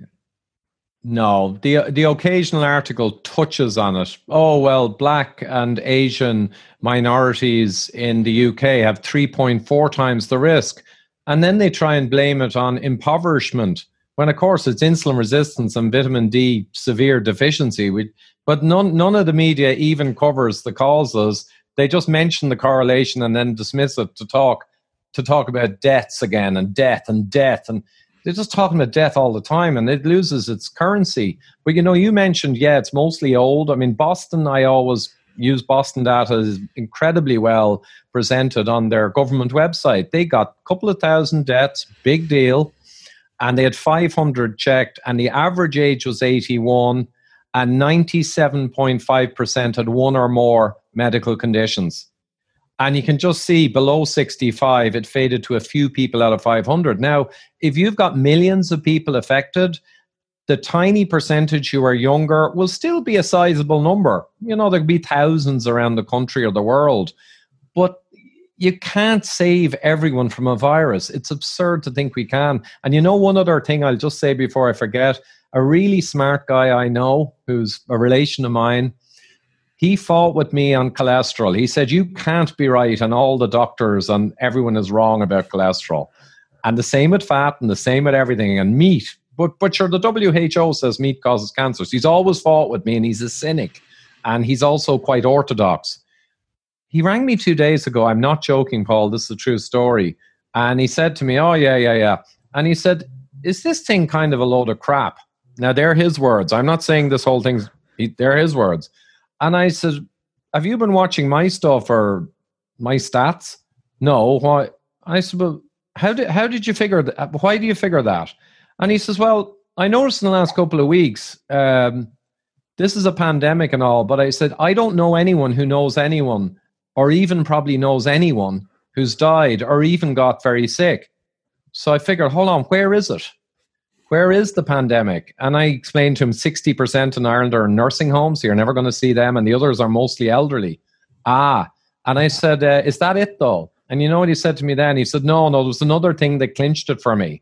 No, the the occasional article touches on it. Oh, well, Black and Asian minorities in the U K have three point four times the risk. And then they try and blame it on impoverishment, when, of course, it's insulin resistance and vitamin D severe deficiency. We, but none, none of the media even covers the causes. They just mention the correlation and then dismiss it to talk to talk about deaths again and death and death. And they're just talking about death all the time, and it loses its currency. But, you know, you mentioned, yeah, it's mostly old. I mean, Boston, I always use Boston data, is incredibly well presented on their government website. They got a couple of thousand deaths, big deal, and they had five hundred checked, and the average age was eighty-one, and ninety-seven point five percent had one or more medical conditions. And you can just see below sixty-five, it faded to a few people out of five hundred. Now, if you've got millions of people affected, the tiny percentage who are younger will still be a sizable number. You know, there'll be thousands around the country or the world. But you can't save everyone from a virus. It's absurd to think we can. And you know, one other thing I'll just say before I forget, a really smart guy I know, who's a relation of mine, he fought with me on cholesterol. He said, you can't be right, and all the doctors and everyone is wrong about cholesterol. And the same with fat and the same with everything, and meat. But, but sure, the W H O says meat causes cancer. So he's always fought with me, and he's a cynic. And he's also quite orthodox. He rang me two days ago. I'm not joking, Paul. This is a true story. And he said to me, oh, yeah, yeah, yeah. And he said, is this thing kind of a load of crap? Now, they're his words. I'm not saying this whole thing's, they're his words. And I said, have you been watching my stuff or my stats? No. Why? I said, well, how did, how did you figure that? Why do you figure that? And he says, well, I noticed in the last couple of weeks, um, this is a pandemic and all, but I said, I don't know anyone who knows anyone or even probably knows anyone who's died or even got very sick. So I figured, hold on, where is it? Where is the pandemic? And I explained to him sixty percent in Ireland are in nursing homes, so you're never going to see them, and the others are mostly elderly. Ah, and I said, uh, is that it though? And you know what he said to me then? He said, no, no, there was another thing that clinched it for me.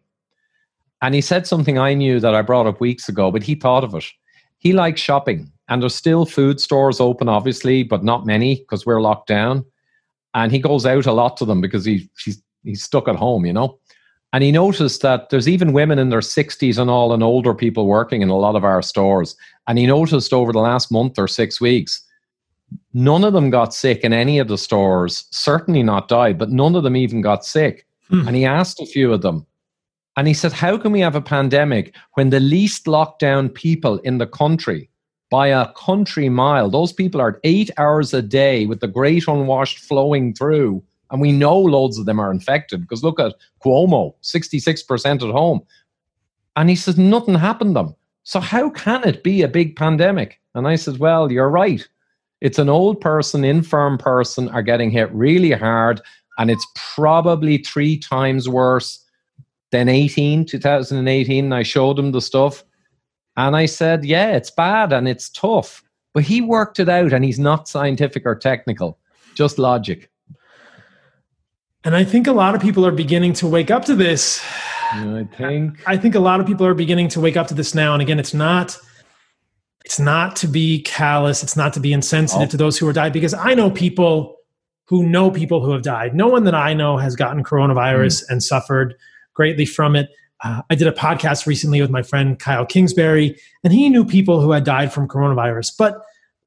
And he said something I knew that I brought up weeks ago, but he thought of it. He likes shopping, and there's still food stores open, obviously, but not many because we're locked down. And he goes out a lot to them because he, he's, he's stuck at home, you know. And he noticed that there's even women in their sixties and all and older people working in a lot of our stores. And he noticed over the last month or six weeks, none of them got sick in any of the stores, certainly not died, but none of them even got sick. Hmm. And he asked a few of them. And he said, how can we have a pandemic when the least locked down people in the country, by a country mile, those people are eight hours a day with the great unwashed flowing through, and we know loads of them are infected, because look at Cuomo, sixty-six percent at home. And he says, nothing happened to them. So how can it be a big pandemic? And I said, well, you're right. It's an old person, infirm person are getting hit really hard, and it's probably three times worse than eighteen, two thousand eighteen. And I showed him the stuff. And I said, yeah, it's bad and it's tough. But he worked it out, and he's not scientific or technical, just logic. And I think a lot of people are beginning to wake up to this. I think I think a lot of people are beginning to wake up to this now. And again, it's not it's not to be callous. It's not to be insensitive oh. to those who are died, because I know people who know people who have died. No one that I know has gotten coronavirus mm. and suffered greatly from it. Uh, I did a podcast recently with my friend Kyle Kingsbury, and he knew people who had died from coronavirus. But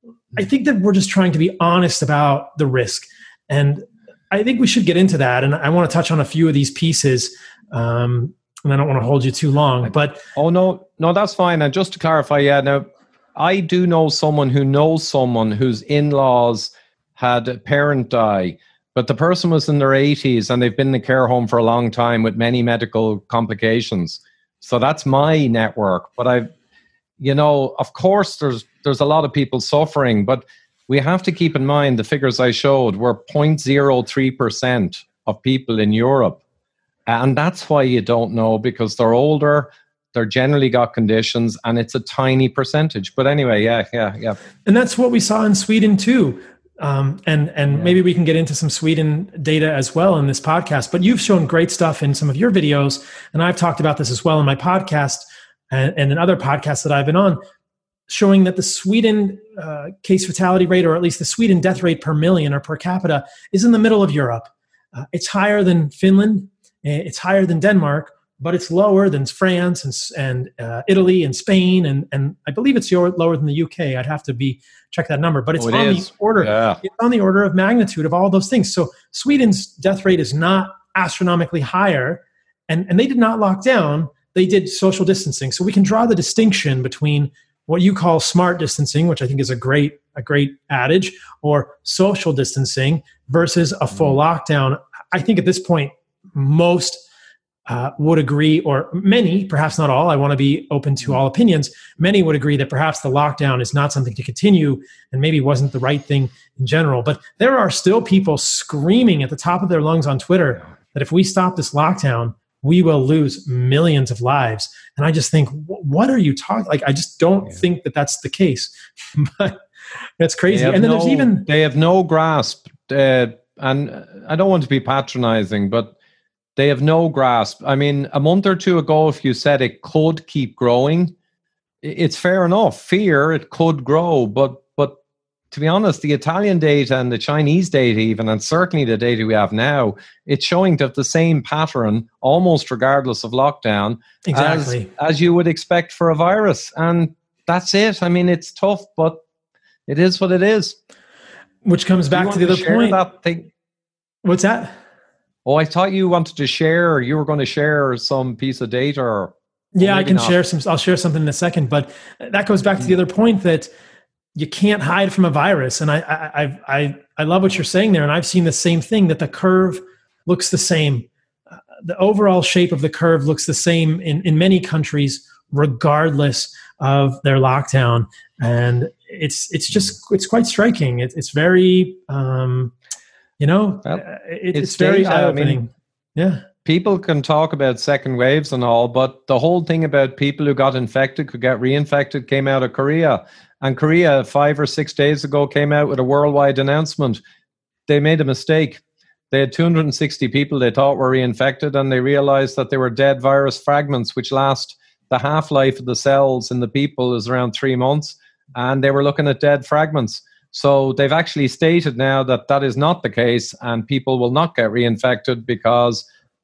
I think that we're just trying to be honest about the risk. And I think we should get into that. And I want to touch on a few of these pieces. Um, and I don't want to hold you too long. But oh, no, no, that's fine. And just to clarify, yeah, now, I do know someone who knows someone whose in-laws had a parent die. But the person was in their eighties, and they've been in the care home for a long time with many medical complications. So that's my network. But I've, you know, of course, there's there's a lot of people suffering, but we have to keep in mind the figures I showed were zero point zero three percent of people in Europe. And that's why you don't know, because they're older, they're generally got conditions, and it's a tiny percentage. But anyway, yeah, yeah, yeah. And that's what we saw in Sweden too. Um, and and yeah. maybe we can get into some Sweden data as well in this podcast. But you've shown great stuff in some of your videos, and I've talked about this as well in my podcast and, and in other podcasts that I've been on, showing that the Sweden uh, case fatality rate, or at least the Sweden death rate per million or per capita, is in the middle of Europe. Uh, it's higher than Finland, it's higher than Denmark, but it's lower than France and, and uh, Italy and Spain, and, and I believe it's lower than the U K. I'd have to be check that number, but it's oh, it on is. the order. Yeah. It's on the order of magnitude of all those things. So Sweden's death rate is not astronomically higher, and, and they did not lock down. They did social distancing. So we can draw the distinction between what you call smart distancing, which I think is a great a great adage, or social distancing versus a full mm. lockdown. I think at this point, most Uh, would agree, or many, perhaps not all, I want to be open to all opinions, many would agree that perhaps the lockdown is not something to continue and maybe wasn't the right thing in general. But there are still people screaming at the top of their lungs on Twitter that if we stop this lockdown, we will lose millions of lives. And I just think, what are you talking? Like, I just don't yeah. think that that's the case. But that's crazy. And then no, there's even... They have no grasp. Uh, and I don't want to be patronizing, but they have no grasp. I mean, a month or two ago, if you said it could keep growing, it's fair enough. Fear, it could grow. But but to be honest, the Italian data and the Chinese data even, and certainly the data we have now, it's showing to have the same pattern, almost regardless of lockdown, exactly as, as you would expect for a virus. And that's it. I mean, it's tough, but it is what it is. Which comes back to the other point. That thing? What's that? Oh, I thought you wanted to share, you were going to share some piece of data. Or, yeah, or I can not. share some, I'll share something in a second, but that goes back to the other point that you can't hide from a virus. And I, I, I, I love what you're saying there. And I've seen the same thing, that the curve looks the same. Uh, the overall shape of the curve looks the same in, in many countries, regardless of their lockdown. And it's, it's just, it's quite striking. It, it's very, um, You know, well, it, it's, it's very eye-opening. I mean, yeah. People can talk about second waves and all, but the whole thing about people who got infected could get reinfected came out of Korea. And Korea, five or six days ago, came out with a worldwide announcement. They made a mistake. They had two hundred sixty people they thought were reinfected, and they realized that they were dead virus fragments, which last, the half-life of the cells in the people is around three months. And they were looking at dead fragments. So they've actually stated now that that is not the case, and people will not get reinfected because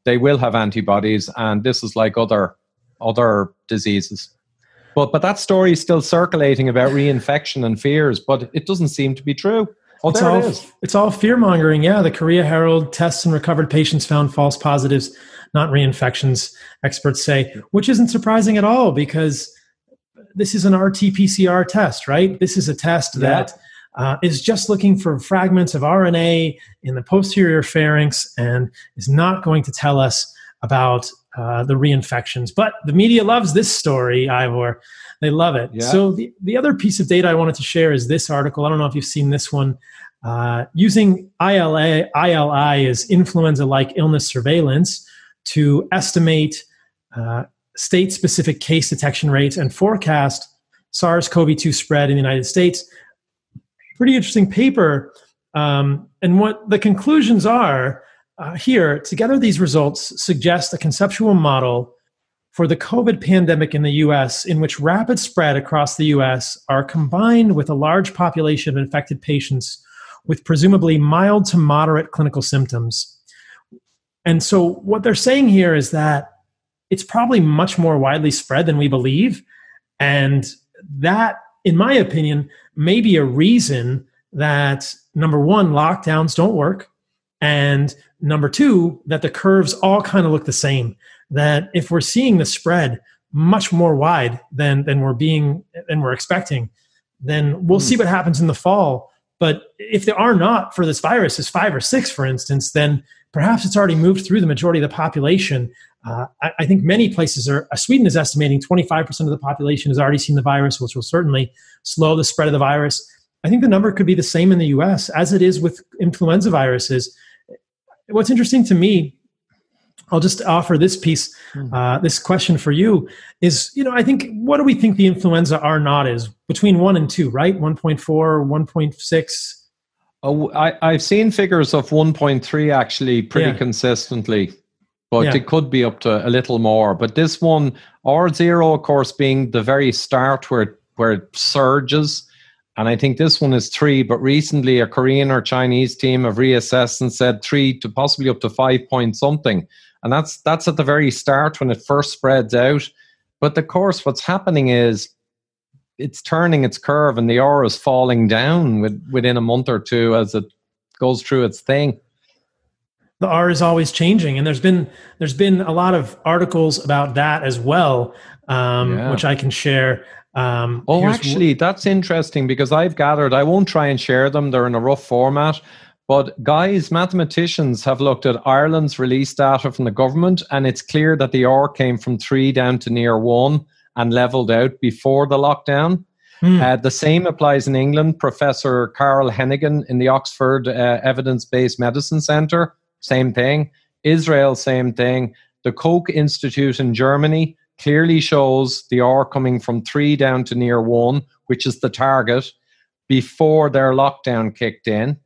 they will have antibodies, and this is like other other diseases. But but that story is still circulating about reinfection and fears, but it doesn't seem to be true. Oh, it's there all, it is. It's all fear-mongering. Yeah, the Korea Herald tests and recovered patients found false positives, not reinfections, experts say, which isn't surprising at all because this is an R T P C R test, right? This is a test that yeah. uh, is just looking for fragments of R N A in the posterior pharynx and is not going to tell us about uh, the reinfections. But the media loves this story, Ivor. They love it. Yeah. So the, the other piece of data I wanted to share is this article. I don't know if you've seen this one. Uh, using I L A, I L I as influenza-like illness surveillance to estimate uh, state-specific case detection rates and forecast SARS-C o V two spread in the United States. Pretty interesting paper. Um, and what the conclusions are uh, here, together these results suggest a conceptual model for the COVID pandemic in the U S in which rapid spread across the U S are combined with a large population of infected patients with presumably mild to moderate clinical symptoms. And so what they're saying here is that it's probably much more widely spread than we believe. And that, in my opinion, may be a reason that, number one, lockdowns don't work. And number two, that the curves all kind of look the same. That if we're seeing the spread much more wide than, than we're being than we're expecting, then we'll mm. see what happens in the fall. But if there are not for this virus is five or six, for instance, then perhaps it's already moved through the majority of the population. Uh, I, I think many places are, uh, Sweden is estimating twenty-five percent of the population has already seen the virus, which will certainly slow the spread of the virus. I think the number could be the same in the U S as it is with influenza viruses. What's interesting to me, I'll just offer this piece, uh, this question for you is, you know, I think, what do we think the influenza R naught is? Between one and two, right? one point four, one point six? Oh, I, I've seen figures of one point three actually pretty yeah. consistently, but yeah. it could be up to a little more. But this one, R zero, of course, being the very start where it, where it surges. And I think this one is three, but recently a Korean or Chinese team have reassessed and said three to possibly up to five point something. And that's that's at the very start when it first spreads out. But of course, what's happening is it's turning its curve and the R is falling down with, within a month or two as it goes through its thing. The R is always changing. And there's been there's been a lot of articles about that as well, um, yeah. which I can share. Um, oh, actually, w- that's interesting because I've gathered, I won't try and share them. They're in a rough format. But guys, mathematicians have looked at Ireland's release data from the government, and it's clear that the R came from three down to near one and leveled out before the lockdown. Hmm. Uh, the same applies in England. Professor Carl Hennigan in the Oxford uh, Evidence-Based Medicine Centre, same thing. Israel, same thing. The Koch Institute in Germany clearly shows the R coming from three down to near one, which is the target, before their lockdown kicked in.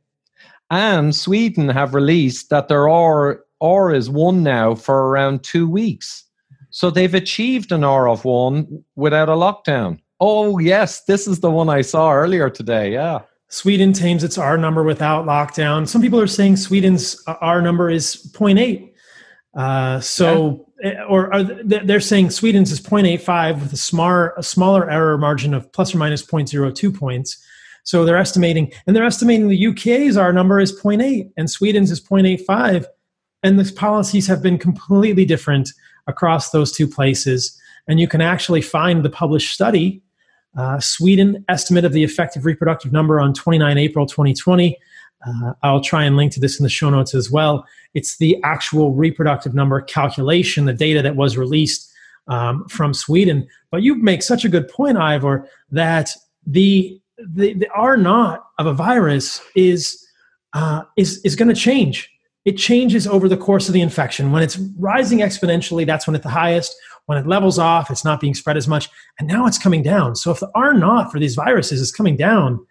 And Sweden have released that their R, R is one now for around two weeks. So they've achieved an R of one without a lockdown. Oh, yes, this is the one I saw earlier today, yeah. Sweden tames its R number without lockdown. Some people are saying Sweden's R number is zero point eight. Uh, so, yeah. or are they, they're saying Sweden's is zero point eight five with a, smar, a smaller error margin of plus or minus zero point zero two points. So they're estimating, and they're estimating the U K's R number is zero point eight and Sweden's is zero point eight five. And the policies have been completely different across those two places. And you can actually find the published study, uh, Sweden estimate of the effective reproductive number on the twenty-ninth of April twenty twenty. Uh, I'll try and link to this in the show notes as well. It's the actual reproductive number calculation, the data that was released um, from Sweden. But you make such a good point, Ivor, that the The, the R naught of a virus is uh, is is going to change. It changes over the course of the infection. When it's rising exponentially, that's when it's the highest. When it levels off, it's not being spread as much. And now it's coming down. So if the R naught for these viruses is coming down,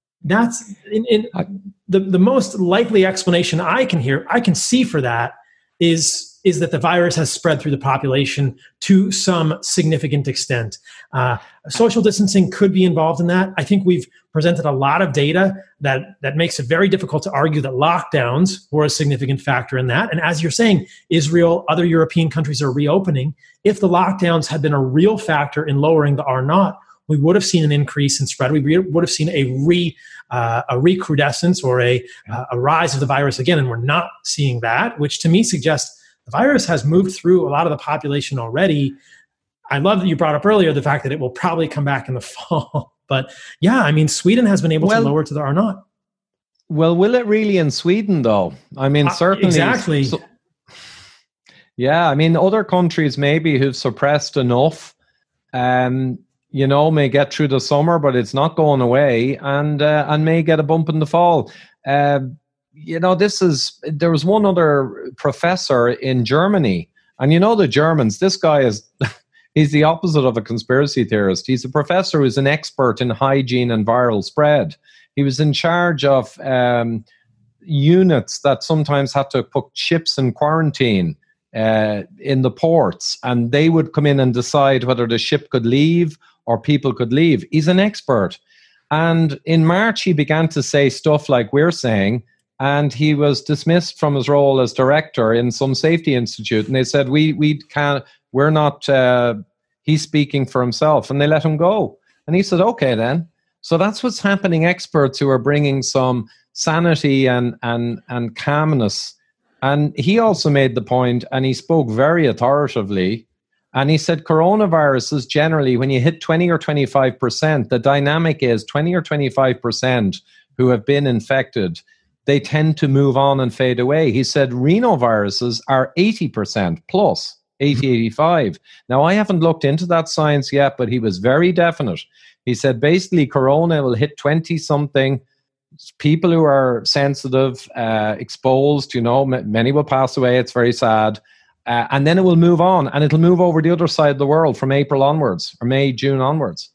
that's in, in, the, the most likely explanation I can hear, I can see for that is is that the virus has spread through the population to some significant extent. Uh, social distancing could be involved in that. I think we've presented a lot of data that, that makes it very difficult to argue that lockdowns were a significant factor in that. And as you're saying, Israel, other European countries are reopening. If the lockdowns had been a real factor in lowering the R naught, we would have seen an increase in spread. We re- would have seen a re uh, a recrudescence or a uh, a rise of the virus again, and we're not seeing that, which to me suggests the virus has moved through a lot of the population already. I love that you brought up earlier the fact that it will probably come back in the fall. But yeah, I mean, Sweden has been able well, to lower to the R naught. Well, will it really in Sweden, though? I mean, certainly. Uh, exactly. So, yeah, I mean, other countries maybe who've suppressed enough, um, you know, may get through the summer, but it's not going away, and uh, and may get a bump in the fall. Uh, you know, this is, there was one other professor in Germany, and you know the Germans, this guy is, he's the opposite of a conspiracy theorist. He's a professor who's an expert in hygiene and viral spread. He was in charge of um, units that sometimes had to put ships in quarantine uh, in the ports, and they would come in and decide whether the ship could leave or people could leave. He's an expert. And in March, he began to say stuff like we're saying, and he was dismissed from his role as director in some safety institute. And they said, we we can't, we're not, uh, he's speaking for himself. And they let him go. And he said, okay, then. So that's what's happening. Experts who are bringing some sanity and, and, and calmness. And he also made the point, and he spoke very authoritatively, and he said coronaviruses generally, when you hit twenty or twenty-five percent, the dynamic is twenty or twenty-five percent who have been infected, they tend to move on and fade away. He said rhinoviruses are eighty percent plus, eighty, eighty-five. Now, I haven't looked into that science yet, but he was very definite. He said basically corona will hit twenty-something, people who are sensitive, uh, exposed, you know, m- many will pass away, it's very sad. Uh, and then it will move on, and it'll move over the other side of the world from April onwards, or May, June onwards.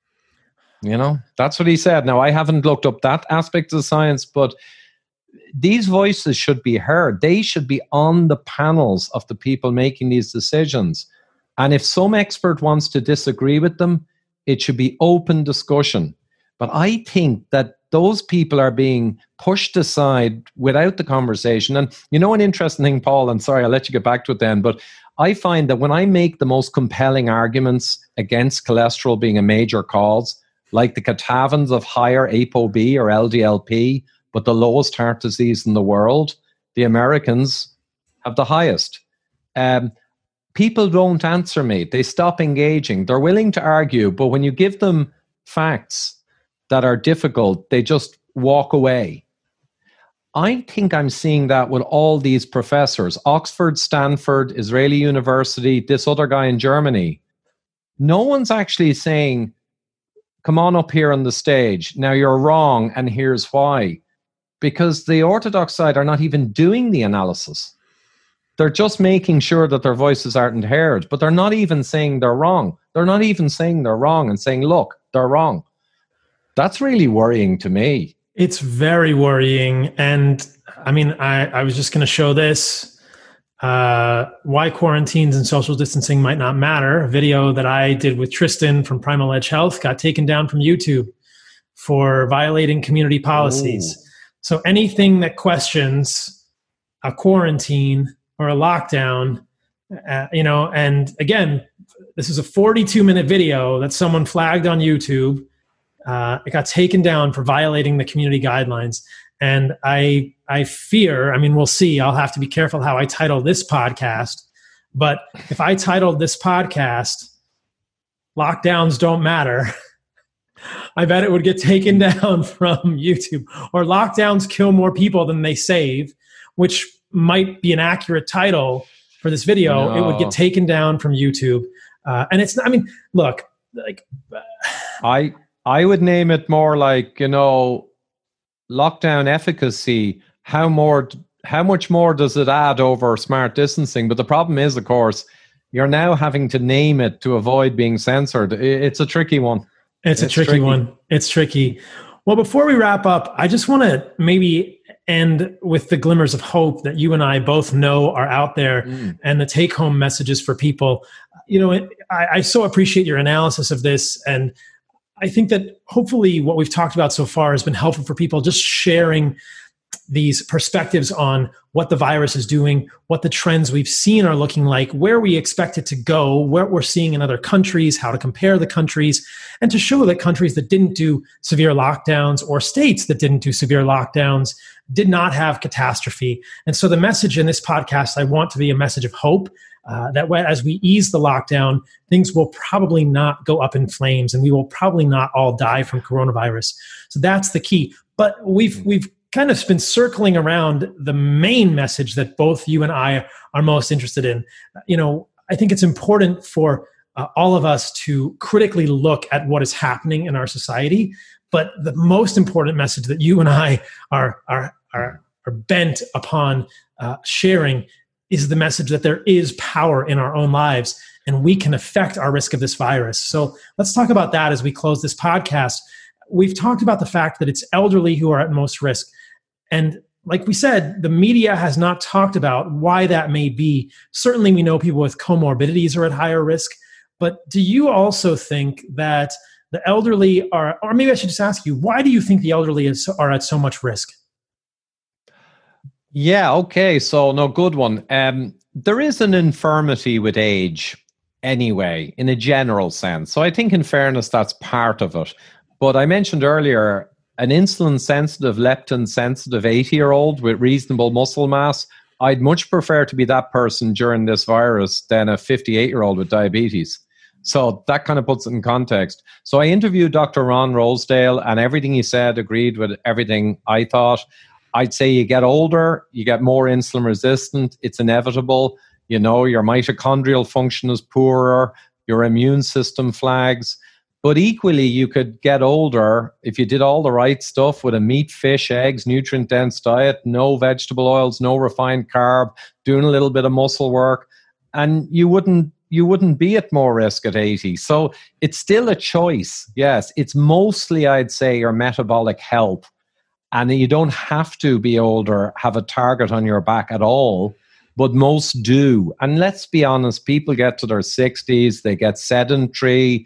You know, that's what he said. Now, I haven't looked up that aspect of science, but these voices should be heard. They should be on the panels of the people making these decisions. And if some expert wants to disagree with them, it should be open discussion. But I think that those people are being pushed aside without the conversation. And you know, an interesting thing, Paul, and sorry, I'll let you get back to it then, but I find that when I make the most compelling arguments against cholesterol being a major cause, like the Catavans of higher ApoB or L D L P, but the lowest heart disease in the world, the Americans have the highest. Um, people don't answer me. They stop engaging. They're willing to argue, but when you give them facts that are difficult, they just walk away. I think I'm seeing that with all these professors, Oxford, Stanford, Israeli University, this other guy in Germany. No one's actually saying, come on up here on the stage. Now you're wrong, and here's why. Because the orthodox side are not even doing the analysis. They're just making sure that their voices aren't heard, but they're not even saying they're wrong. They're not even saying they're wrong and saying, look, they're wrong. That's really worrying to me. It's very worrying. And I mean, I, I was just going to show this, uh, why quarantines and social distancing might not matter. A video that I did with Tristan from Primal Edge Health got taken down from YouTube for violating community policies. Ooh. So anything that questions a quarantine or a lockdown, uh, you know, and again, this is a forty-two minute video that someone flagged on YouTube. Uh, it got taken down for violating the community guidelines. And I I fear, I mean, we'll see. I'll have to be careful how I title this podcast. But if I titled this podcast, Lockdowns Don't Matter, I bet it would get taken down from YouTube. Or Lockdowns Kill More People Than They Save, which might be an accurate title for this video. No. It would get taken down from YouTube. Uh, and it's not, I mean, look, like... Uh, I... I would name it more like, you know, lockdown efficacy. How more? How much more does it add over smart distancing? But the problem is, of course, you're now having to name it to avoid being censored. It's a tricky one. It's, it's a tricky, tricky one. It's tricky. Well, before we wrap up, I just want to maybe and with the glimmers of hope that you and I both know are out there, Mm. and the take-home messages for people. You know, it, I, I so appreciate your analysis of this, and I think that hopefully what we've talked about so far has been helpful for people, just sharing these perspectives on what the virus is doing, what the trends we've seen are looking like, where we expect it to go, what we're seeing in other countries, how to compare the countries, and to show that countries that didn't do severe lockdowns or states that didn't do severe lockdowns did not have catastrophe. And so the message in this podcast, I want to be a message of hope, uh, that as we ease the lockdown, things will probably not go up in flames, and we will probably not all die from coronavirus. So that's the key. But we've we've kind of been circling around the main message that both you and I are most interested in. You know, I think it's important for uh, all of us to critically look at what is happening in our society. But the most important message that you and I are are are, are bent upon uh, sharing is the message that there is power in our own lives, and we can affect our risk of this virus. So let's talk about that as we close this podcast. We've talked about the fact that it's elderly who are at most risk. And like we said, the media has not talked about why that may be. Certainly we know people with comorbidities are at higher risk. But do you also think that the elderly are, or maybe I should just ask you, why do you think the elderly is, are at so much risk? Yeah, okay. So, no, good one. Um, there is an infirmity with age anyway, in a general sense. So I think in fairness, that's part of it. But I mentioned earlier, an insulin-sensitive, leptin-sensitive eighty-year-old with reasonable muscle mass, I'd much prefer to be that person during this virus than a fifty-eight-year-old with diabetes. So that kind of puts it in context. So I interviewed Doctor Ron Rosedale, and everything he said agreed with everything I thought. I'd say you get older, you get more insulin resistant. It's inevitable. You know, your mitochondrial function is poorer, your immune system flags. But equally, you could get older if you did all the right stuff with a meat, fish, eggs, nutrient-dense diet, no vegetable oils, no refined carb, doing a little bit of muscle work, and you wouldn't you wouldn't be at more risk at eighty. So it's still a choice. Yes, it's mostly, I'd say, your metabolic health. And you don't have to be older, have a target on your back at all, but most do. And let's be honest, people get to their sixties, they get sedentary,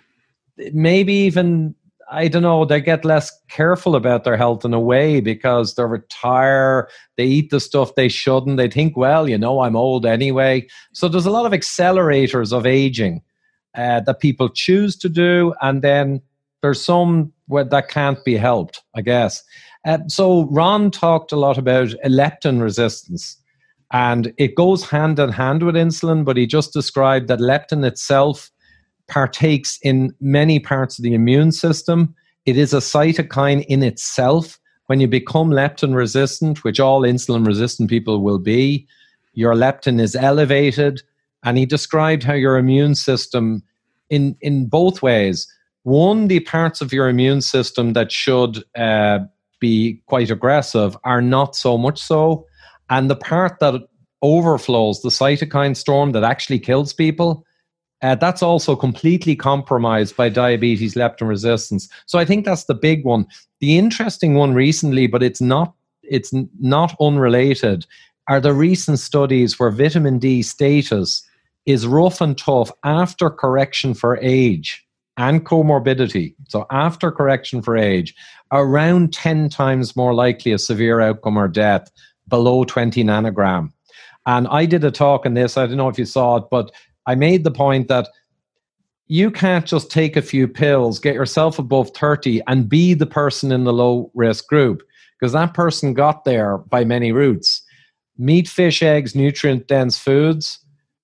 maybe even, I don't know, they get less careful about their health in a way because they retire, they eat the stuff they shouldn't, they think, well, you know, I'm old anyway. So there's a lot of accelerators of aging uh, that people choose to do, and then there's some where that can't be helped, I guess. Uh, so Ron talked a lot about leptin resistance, and it goes hand in hand with insulin, but he just described that leptin itself partakes in many parts of the immune system. It is a cytokine in itself. When you become leptin resistant, which all insulin resistant people will be, your leptin is elevated. And he described how your immune system, in, in both ways, one, the parts of your immune system that should uh, be quite aggressive are not so much so. And the part that overflows, the cytokine storm that actually kills people, Uh, that's also completely compromised by diabetes leptin resistance. So I think that's the big one. The interesting one recently, but it's not it's not unrelated, are the recent studies where vitamin D status is rough and tough after correction for age and comorbidity. So after correction for age, around ten times more likely a severe outcome or death below twenty nanogram. And I did a talk on this, I don't know if you saw it, but I made the point that you can't just take a few pills, get yourself above thirty, and be the person in the low-risk group, because that person got there by many routes. Meat, fish, eggs, nutrient-dense foods,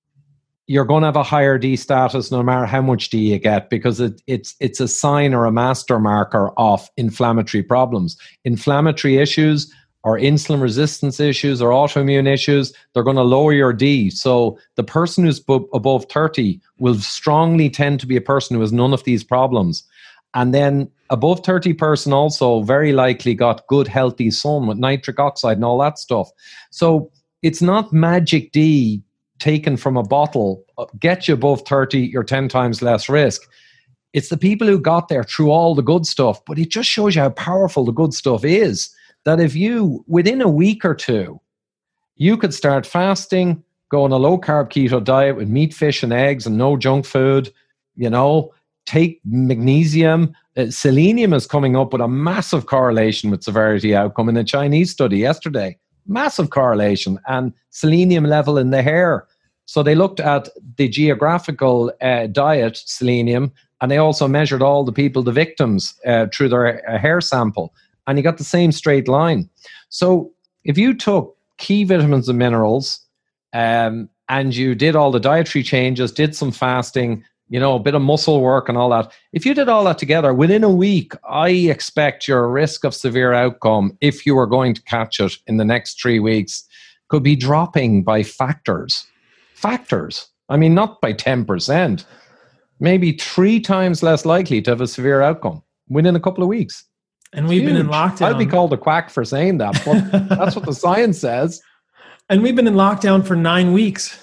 you're going to have a higher D status no matter how much D you get, because it, it's, it's a sign or a master marker of inflammatory problems. Inflammatory issues or insulin resistance issues or autoimmune issues, they're going to lower your D. So the person who's b- above thirty will strongly tend to be a person who has none of these problems. And then above thirty person also very likely got good healthy sun with nitric oxide and all that stuff. So it's not magic D taken from a bottle, get you above thirty, you're ten times less risk. It's the people who got there through all the good stuff, but it just shows you how powerful the good stuff is. that if you, within a week or two, you could start fasting, go on a low-carb keto diet with meat, fish, and eggs and no junk food, you know, take magnesium. Uh, selenium is coming up with a massive correlation with severity outcome in a Chinese study yesterday. Massive correlation, and selenium level in the hair. So they looked at the geographical uh, diet, selenium, and they also measured all the people, the victims, uh, through their uh, hair sample. And you got the same straight line. So if you took key vitamins and minerals um, and you did all the dietary changes, did some fasting, you know, a bit of muscle work and all that, if you did all that together, within a week, I expect your risk of severe outcome, if you were going to catch it in the next three weeks, could be dropping by factors. Factors. I mean, not by ten percent. Maybe three times less likely to have a severe outcome within a couple of weeks. And we've Huge. been in lockdown. I'd be called a quack for saying that, but that's what the science says. And we've been in lockdown for nine weeks.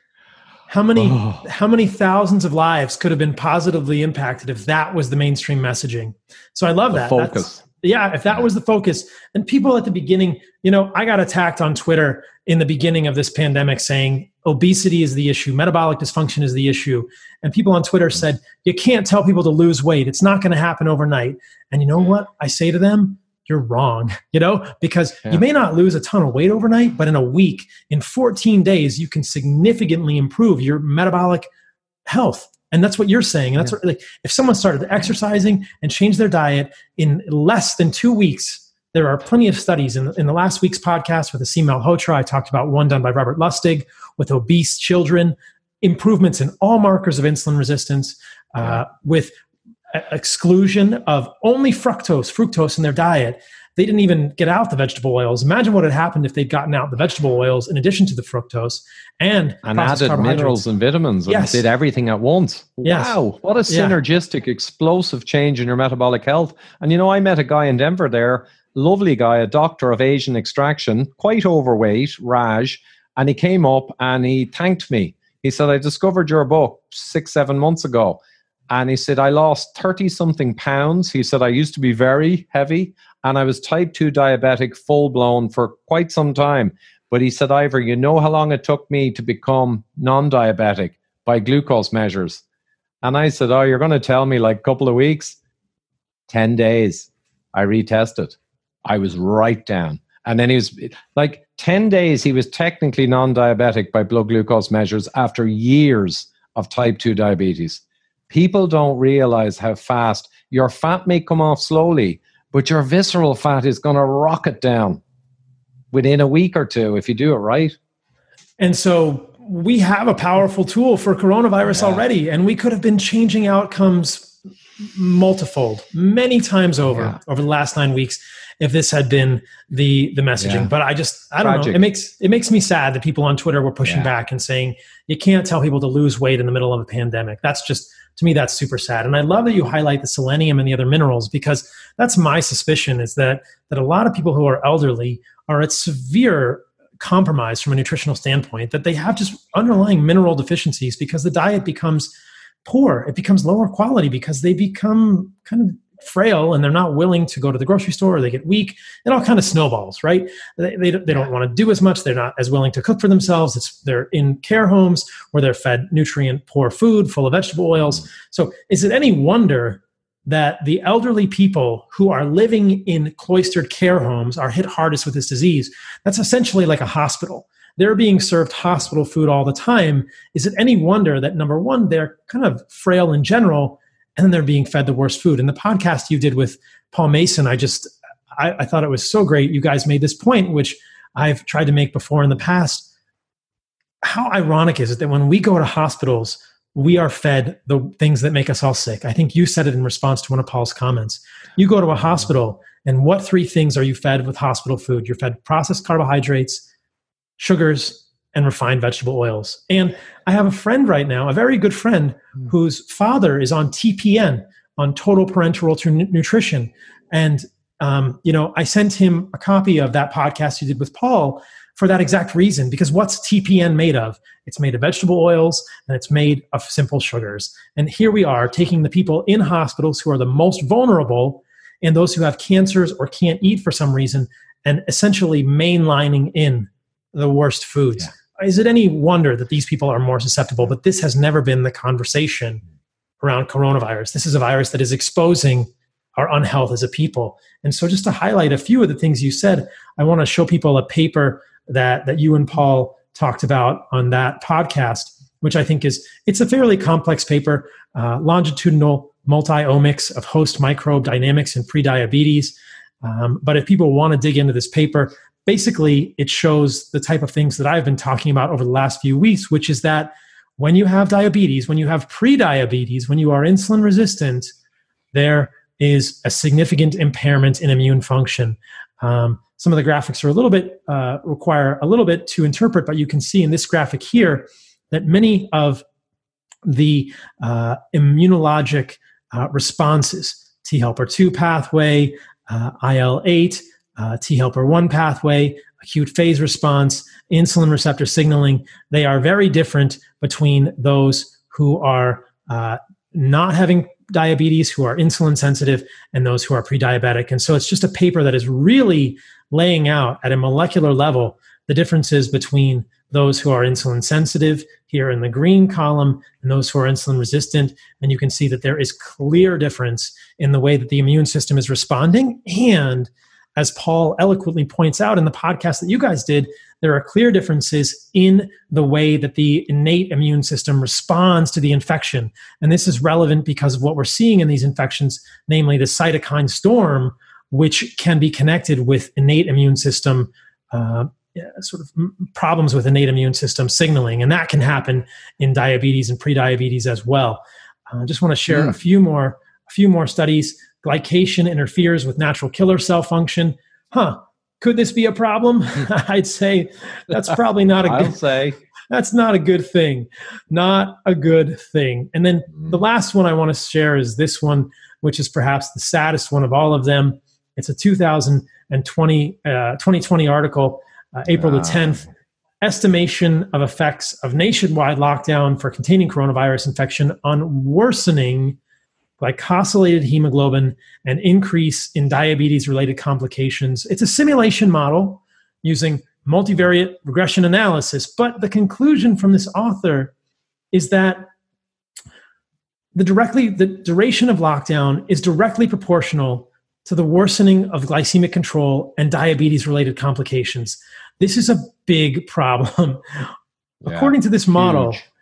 How many oh. how many thousands of lives could have been positively impacted if that was the mainstream messaging? So I love the that. Focus. That's, yeah, if that yeah. was the focus. And people at the beginning, you know, I got attacked on Twitter in the beginning of this pandemic saying obesity is the issue, metabolic dysfunction is the issue. And people on Twitter said, you can't tell people to lose weight. It's not going to happen overnight. And you know what I say to them? You're wrong, you know, because yeah. you may not lose a ton of weight overnight, but in a week, in fourteen days, you can significantly improve your metabolic health. And that's what you're saying. And that's yeah. what, like, if someone started exercising and changed their diet in less than two weeks, there are plenty of studies. In, in the last week's podcast with Aseem Malhotra, I talked about one done by Robert Lustig with obese children, improvements in all markers of insulin resistance, uh, with exclusion of only fructose, fructose in their diet. They didn't even get out the vegetable oils. Imagine what had happened if they'd gotten out the vegetable oils in addition to the fructose and, and added minerals and vitamins and yes. did everything at once. Yes. Wow, what a synergistic, yeah. explosive change in your metabolic health. And you know, I met a guy in Denver there, lovely guy, a doctor of Asian extraction, quite overweight, Raj, and he came up and he thanked me. He said, I discovered your book six, seven months ago. And he said, I lost thirty-something pounds. He said, I used to be very heavy, and I was type two diabetic, full-blown for quite some time. But he said, Ivor, you know how long it took me to become non-diabetic by glucose measures? And I said, oh, you're going to tell me like a couple of weeks? ten days. I retested. I was right down. And then he was like ten days, he was technically non-diabetic by blood glucose measures after years of type two diabetes. People don't realize how fast your fat may come off slowly, but your visceral fat is going to rocket down within a week or two if you do it right. And so we have a powerful tool for coronavirus yeah. already, and we could have been changing outcomes multifold, many times over, yeah. over the last nine weeks if this had been the the messaging. Yeah. But I just, I don't Tragic. know. It makes it makes me sad that people on Twitter were pushing yeah. back and saying, you can't tell people to lose weight in the middle of a pandemic. That's just, to me, that's super sad. And I love that you highlight the selenium and the other minerals, because that's my suspicion, is that that a lot of people who are elderly are at severe compromise from a nutritional standpoint, that they have just underlying mineral deficiencies because the diet becomes poor. It becomes lower quality because they become kind of frail and they're not willing to go to the grocery store, or they get weak. It all kind of snowballs, right? They, they, they don't want to do as much. They're not as willing to cook for themselves. It's, they're in care homes where they're fed nutrient poor food full of vegetable oils. So is it any wonder that the elderly people who are living in cloistered care homes are hit hardest with this disease? That's essentially like a hospital. They're being served hospital food all the time. Is it any wonder that, number one, they're kind of frail in general, and then they're being fed the worst food? In the podcast you did with Paul Mason, I just, I, I thought it was so great. You guys made this point, which I've tried to make before in the past. How ironic is it that when we go to hospitals, we are fed the things that make us all sick? I think you said it in response to one of Paul's comments. You go to a hospital, and what three things are you fed with hospital food? You're fed processed carbohydrates, sugars, and refined vegetable oils. And I have a friend right now, a very good friend, whose father is on T P N, on total parenteral nutrition. And, um, you know, I sent him a copy of that podcast you did with Paul for that exact reason, because what's T P N made of? It's made of vegetable oils, and it's made of simple sugars. And here we are taking the people in hospitals who are the most vulnerable, and those who have cancers or can't eat for some reason, and essentially mainlining in the worst foods. Yeah. Is it any wonder that these people are more susceptible? But this has never been the conversation around coronavirus. This is a virus that is exposing our unhealth as a people. And so just to highlight a few of the things you said, I want to show people a paper that, that you and Paul talked about on that podcast, which I think is, it's a fairly complex paper, uh, longitudinal multi-omics of host microbe dynamics in prediabetes. Um, but if people want to dig into this paper, basically it shows the type of things that I've been talking about over the last few weeks, which is that when you have diabetes, when you have prediabetes, when you are insulin resistant, there is a significant impairment in immune function. Um, some of the graphics are a little bit, uh, require a little bit to interpret, but you can see in this graphic here that many of the uh, immunologic uh, responses, T helper two pathway, uh, I L eight, uh, T helper one pathway, acute phase response, insulin receptor signaling, they are very different between those who are uh, not having diabetes, who are insulin sensitive, and those who are pre-diabetic. And so it's just a paper that is really laying out at a molecular level the differences between those who are insulin sensitive here in the green column and those who are insulin resistant. And you can see that there is clear difference in the way that the immune system is responding. And as Paul eloquently points out in the podcast that you guys did, there are clear differences in the way that the innate immune system responds to the infection. And this is relevant because of what we're seeing in these infections, namely the cytokine storm, which can be connected with innate immune system, uh, sort of problems with innate immune system signaling. And that can happen in diabetes and prediabetes as well. I uh, just want to share mm. a few more, a few more studies. Glycation interferes with natural killer cell function. Huh. Could this be a problem? I'd say that's probably not a good I'll say. That's not a good thing. Not a good thing. And then the last one I want to share is this one, which is perhaps the saddest one of all of them. It's a two thousand twenty, uh, twenty twenty article, uh, April the tenth, estimation of effects of nationwide lockdown for containing coronavirus infection on worsening glycosylated hemoglobin and increase in diabetes-related complications. It's a simulation model using multivariate regression analysis, but the conclusion from this author is that the directly the duration of lockdown is directly proportional to the worsening of glycemic control and diabetes-related complications. This is a big problem. Yeah, according to this model, huge.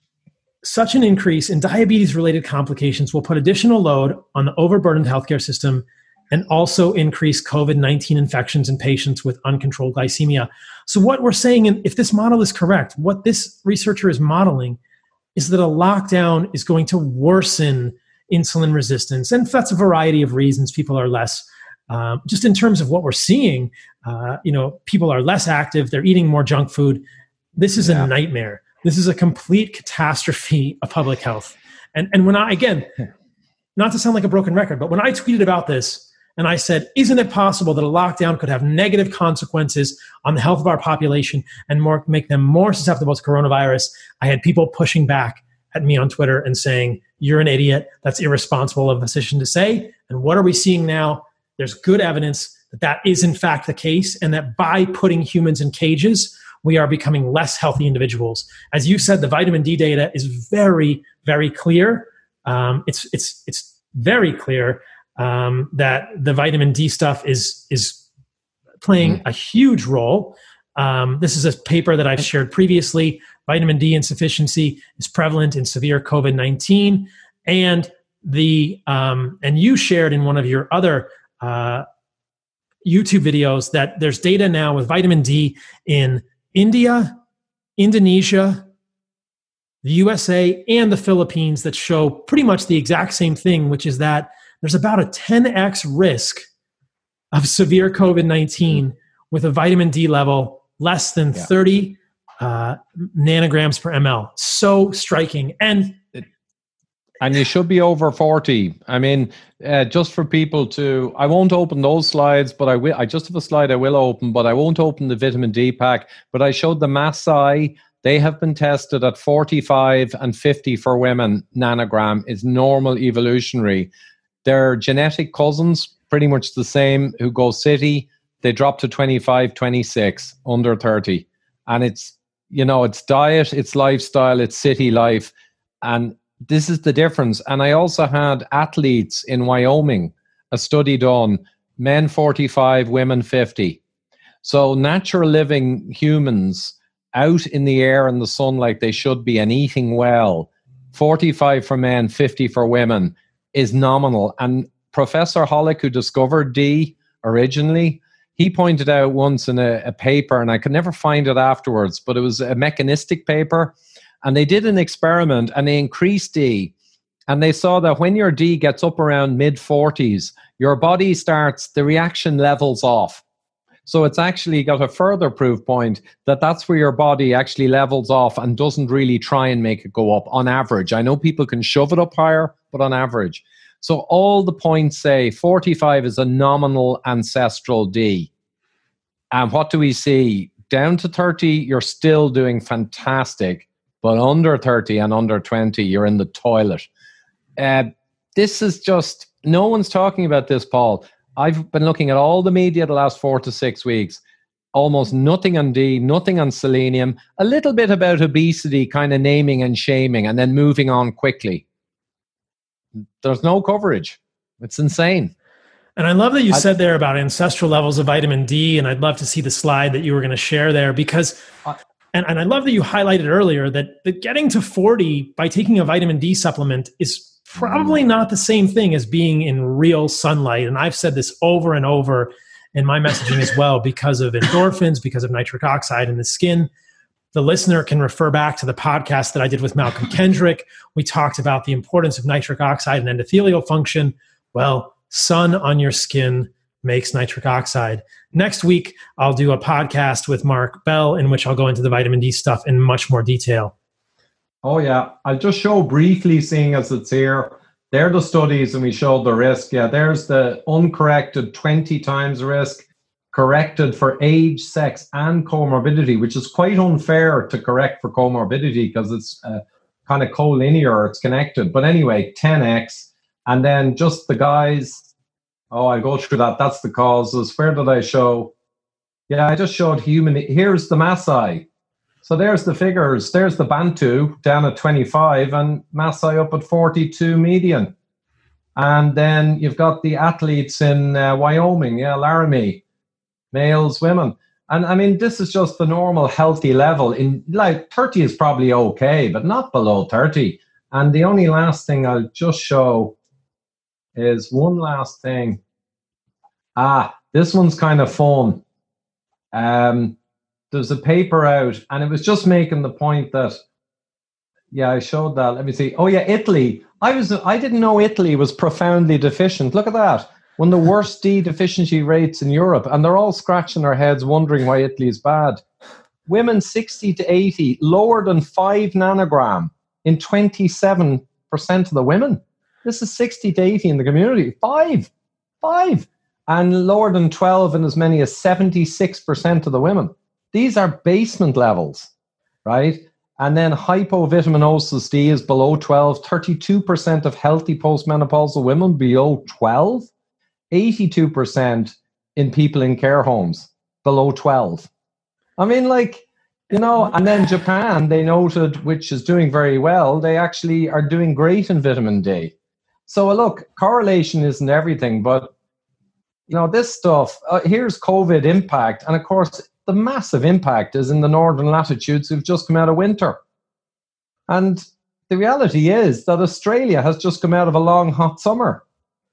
Such an increase in diabetes-related complications will put additional load on the overburdened healthcare system and also increase COVID nineteen infections in patients with uncontrolled glycemia. So what we're saying, if this model is correct, what this researcher is modeling is that a lockdown is going to worsen insulin resistance. And that's a variety of reasons. People are less, um, just in terms of what we're seeing, uh, you know, people are less active. They're eating more junk food. This is yeah. a nightmare. This is a complete catastrophe of public health. And and when I, again, not to sound like a broken record, but when I tweeted about this and I said, isn't it possible that a lockdown could have negative consequences on the health of our population and more make them more susceptible to coronavirus? I had people pushing back at me on Twitter and saying, you're an idiot. That's irresponsible of a physician to say. And what are we seeing now? There's good evidence that that is in fact the case, and that by putting humans in cages, we are becoming less healthy individuals. As you said, the vitamin D data is very, very clear. Um, it's it's it's very clear um, that the vitamin D stuff is is playing mm-hmm. a huge role. Um, this is a paper that I've shared previously. Vitamin D insufficiency is prevalent in severe COVID nineteen, and the um, and you shared in one of your other uh, YouTube videos that there's data now with vitamin D in India, Indonesia, the U S A, and the Philippines that show pretty much the exact same thing, which is that there's about a ten x risk of severe COVID nineteen with a vitamin D level less than yeah. thirty uh, nanograms per ml. So striking. And And you should be over forty. I mean, uh, just for people to, I won't open those slides, but I will. I just have a slide I will open, but I won't open the vitamin D pack. But I showed the Maasai. They have been tested at forty-five and fifty for women. Nanogram is normal evolutionary. Their genetic cousins, pretty much the same, who go city. they drop to twenty-five, twenty-six, under thirty. And it's, you know, it's diet, it's lifestyle, it's city life. And this is the difference. And I also had athletes in Wyoming, a study done, men forty-five, women fifty. So natural living humans out in the air and the sun like they should be and eating well, forty-five for men, fifty for women, is nominal. And Professor Hollick, who discovered D originally, he pointed out once in a, a paper, and I could never find it afterwards, but it was a mechanistic paper, and they did an experiment and they increased D, and they saw that when your D gets up around mid forties, your body starts, the reaction levels off. So it's actually got a further proof point that that's where your body actually levels off and doesn't really try and make it go up on average. I know people can shove it up higher, but on average. So all the points say forty-five is a nominal ancestral D. And what do we see? Down to thirty, you're still doing fantastic. But under thirty and under twenty, you're in the toilet. Uh, this is just, no one's talking about this, Paul. I've been looking at all the media the last four to six weeks. Almost nothing on D, nothing on selenium, a little bit about obesity, kind of naming and shaming, and then moving on quickly. There's no coverage. It's insane. And I love that you I, said there about ancestral levels of vitamin D, and I'd love to see the slide that you were going to share there, because, I, and, and I love that you highlighted earlier that, that getting to forty by taking a vitamin D supplement is probably not the same thing as being in real sunlight. And I've said this over and over in my messaging as well, because of endorphins, because of nitric oxide in the skin. The listener can refer back to the podcast that I did with Malcolm Kendrick. We talked about the importance of nitric oxide and endothelial function. Well, sun on your skin makes nitric oxide. Next week, I'll do a podcast with Mark Bell in which I'll go into the vitamin D stuff in much more detail. Oh, yeah. I'll just show briefly, seeing as it's here. They're the studies, and we showed the risk. Yeah, there's the uncorrected twenty times risk, corrected for age, sex, and comorbidity, which is quite unfair to correct for comorbidity because it's uh, kind of collinear, it's connected. But anyway, ten x. And then just the guys, oh, I'll go through that. That's the causes. Where did I show? Yeah, I just showed human. Here's the Maasai. So there's the figures. There's the Bantu down at twenty-five and Maasai up at forty-two median. And then you've got the athletes in uh, Wyoming, yeah, Laramie, males, women. And I mean, this is just the normal healthy level. In like thirty is probably okay, but not below thirty. And the only last thing I'll just show is one last thing. Ah, this one's kind of fun. Um, there's a paper out, and it was just making the point that, yeah, I showed that. Let me see. Oh, yeah, Italy. I was, I didn't know Italy was profoundly deficient. Look at that. One of the worst D deficiency rates in Europe, and they're all scratching their heads wondering why Italy is bad. Women sixty to eighty, lower than five nanogram in twenty-seven percent of the women. This is sixty to eighty in the community. Five. Five. And lower than twelve in as many as seventy-six percent of the women. These are basement levels, right? And then hypovitaminosis D is below twelve. thirty-two percent of healthy postmenopausal women below twelve. eighty-two percent in people in care homes below twelve. I mean, like, you know, and then Japan, they noted, which is doing very well, they actually are doing great in vitamin D. So look, correlation isn't everything, but, you know, this stuff, uh, here's COVID impact. And of course, the massive impact is in the northern latitudes who've just come out of winter. And the reality is that Australia has just come out of a long, hot summer.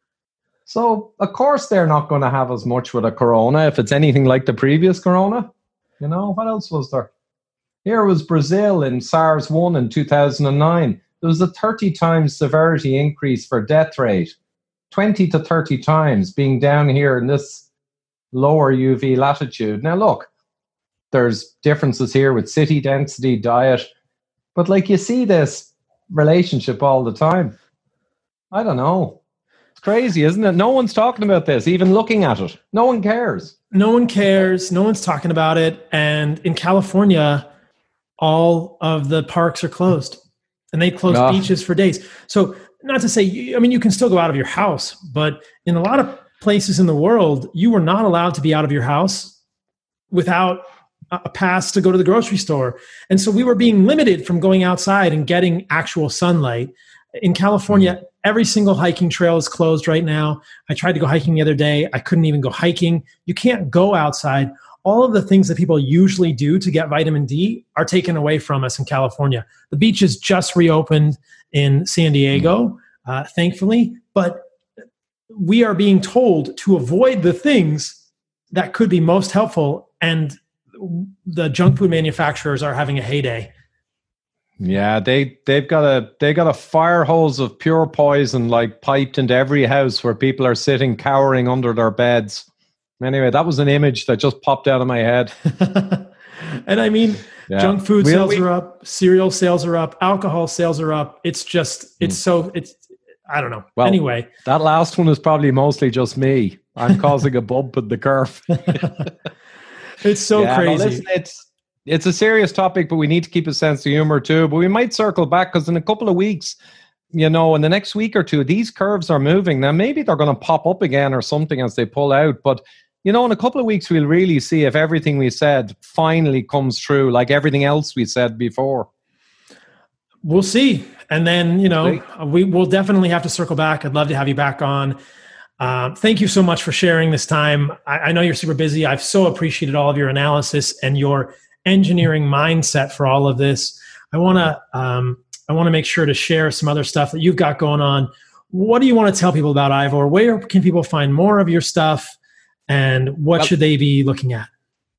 So, of course, they're not going to have as much with a corona if it's anything like the previous corona. You know, what else was there? Here was Brazil in SARS one in two thousand nine. There was a thirty times severity increase for death rate. twenty to thirty times being down here in this lower U V latitude. Now, look, there's differences here with city density, diet. But, like, you see this relationship all the time. I don't know. It's crazy, isn't it? No one's talking about this, even looking at it. No one cares. No one cares. No one's talking about it. And in California, all of the parks are closed. And they close beaches for days. So not to say, I mean, you can still go out of your house. But in a lot of places in the world, you were not allowed to be out of your house without a pass to go to the grocery store. And so we were being limited from going outside and getting actual sunlight. In California, mm-hmm. every single hiking trail is closed right now. I tried to go hiking the other day. I couldn't even go hiking. You can't go outside. All of the things that people usually do to get vitamin D are taken away from us in California. The beaches just reopened in San Diego, uh, thankfully, but we are being told to avoid the things that could be most helpful, and the junk food manufacturers are having a heyday. Yeah, they they've got a they got a fire hose of pure poison like piped into every house where people are sitting cowering under their beds. Anyway, that was an image that just popped out of my head. And I mean, yeah. junk food we, sales we, are up, cereal sales are up, alcohol sales are up. It's just, it's mm. so, it's, I don't know. Well, anyway. That last one is probably mostly just me. I'm causing a bump in the curve. It's so yeah, crazy. Listen, it's, it's a serious topic, but we need to keep a sense of humor too. But we might circle back because in a couple of weeks, you know, in the next week or two, these curves are moving. Now, maybe they're going to pop up again or something as they pull out. But, you know, in a couple of weeks, we'll really see if everything we said finally comes true, like everything else we said before. We'll see. And then, you know, we will definitely have to circle back. I'd love to have you back on. Um, thank you so much for sharing this time. I, I know you're super busy. I've so appreciated all of your analysis and your engineering mindset for all of this. I want to um, I want to make sure to share some other stuff that you've got going on. What do you want to tell people about Ivor? Where can people find more of your stuff? And what well, should they be looking at?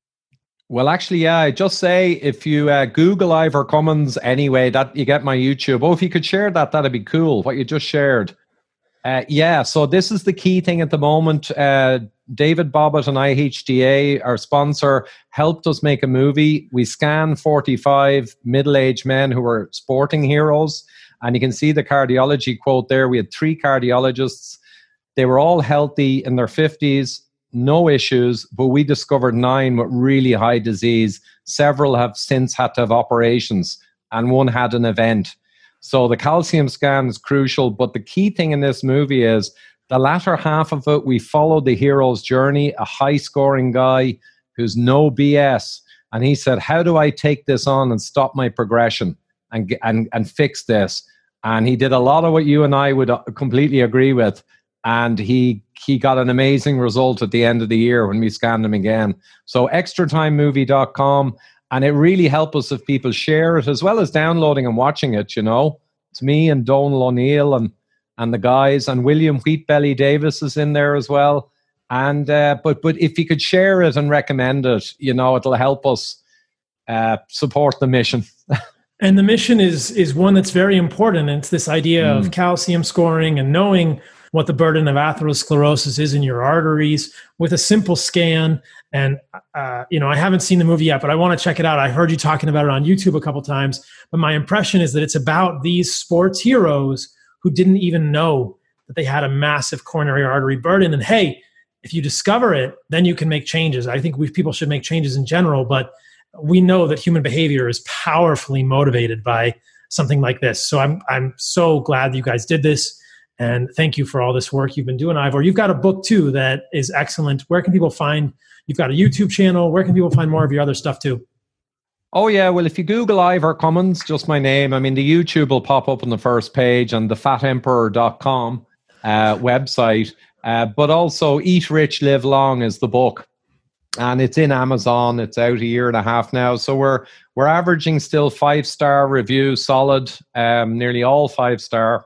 Well, actually, yeah, I just say if you uh, Google Ivor Cummins anyway, that you get my YouTube. Oh, if you could share that, that'd be cool. What you just shared. Uh, yeah, so this is the key thing at the moment. Uh, David Bobbitt and I H D A, our sponsor, helped us make a movie. We scanned forty-five middle-aged men who were sporting heroes. And you can see the cardiology quote there. We had three cardiologists. They were all healthy in their fifties, no issues, but we discovered nine with really high disease. Several have since had to have operations, and one had an event. So the calcium scan is crucial, but the key thing in this movie is the latter half of it, we follow the hero's journey, a high-scoring guy who's no B S. And he said, how do I take this on and stop my progression and, and, and fix this? And he did a lot of what you and I would completely agree with. And he he got an amazing result at the end of the year when we scanned him again. So extra time movie dot com. And it really helps us if people share it as well as downloading and watching it, you know. It's me and Donal O'Neill and, and the guys. And William Wheatbelly Davis is in there as well. And uh, but but if you could share it and recommend it, you know, it'll help us uh, support the mission. And the mission is is one that's very important. It's this idea mm. of calcium scoring and knowing what the burden of atherosclerosis is in your arteries with a simple scan. And, uh, you know, I haven't seen the movie yet, but I want to check it out. I heard you talking about it on YouTube a couple times, but my impression is that it's about these sports heroes who didn't even know that they had a massive coronary artery burden. And hey, if you discover it, then you can make changes. I think we people should make changes in general, but we know that human behavior is powerfully motivated by something like this. So I'm I'm so glad that you guys did this. And thank you for all this work you've been doing, Ivor. You've got a book, too, that is excellent. Where can people find, you've got a YouTube channel. Where can people find more of your other stuff, too? Oh, yeah. Well, if you Google Ivor Cummins, just my name, I mean, the YouTube will pop up on the first page on the fat emperor dot com uh, website. Uh, but also, Eat Rich, Live Long is the book. And it's in Amazon. It's out a year and a half now. So we're we're averaging still five-star reviews, solid, um, nearly all five-star.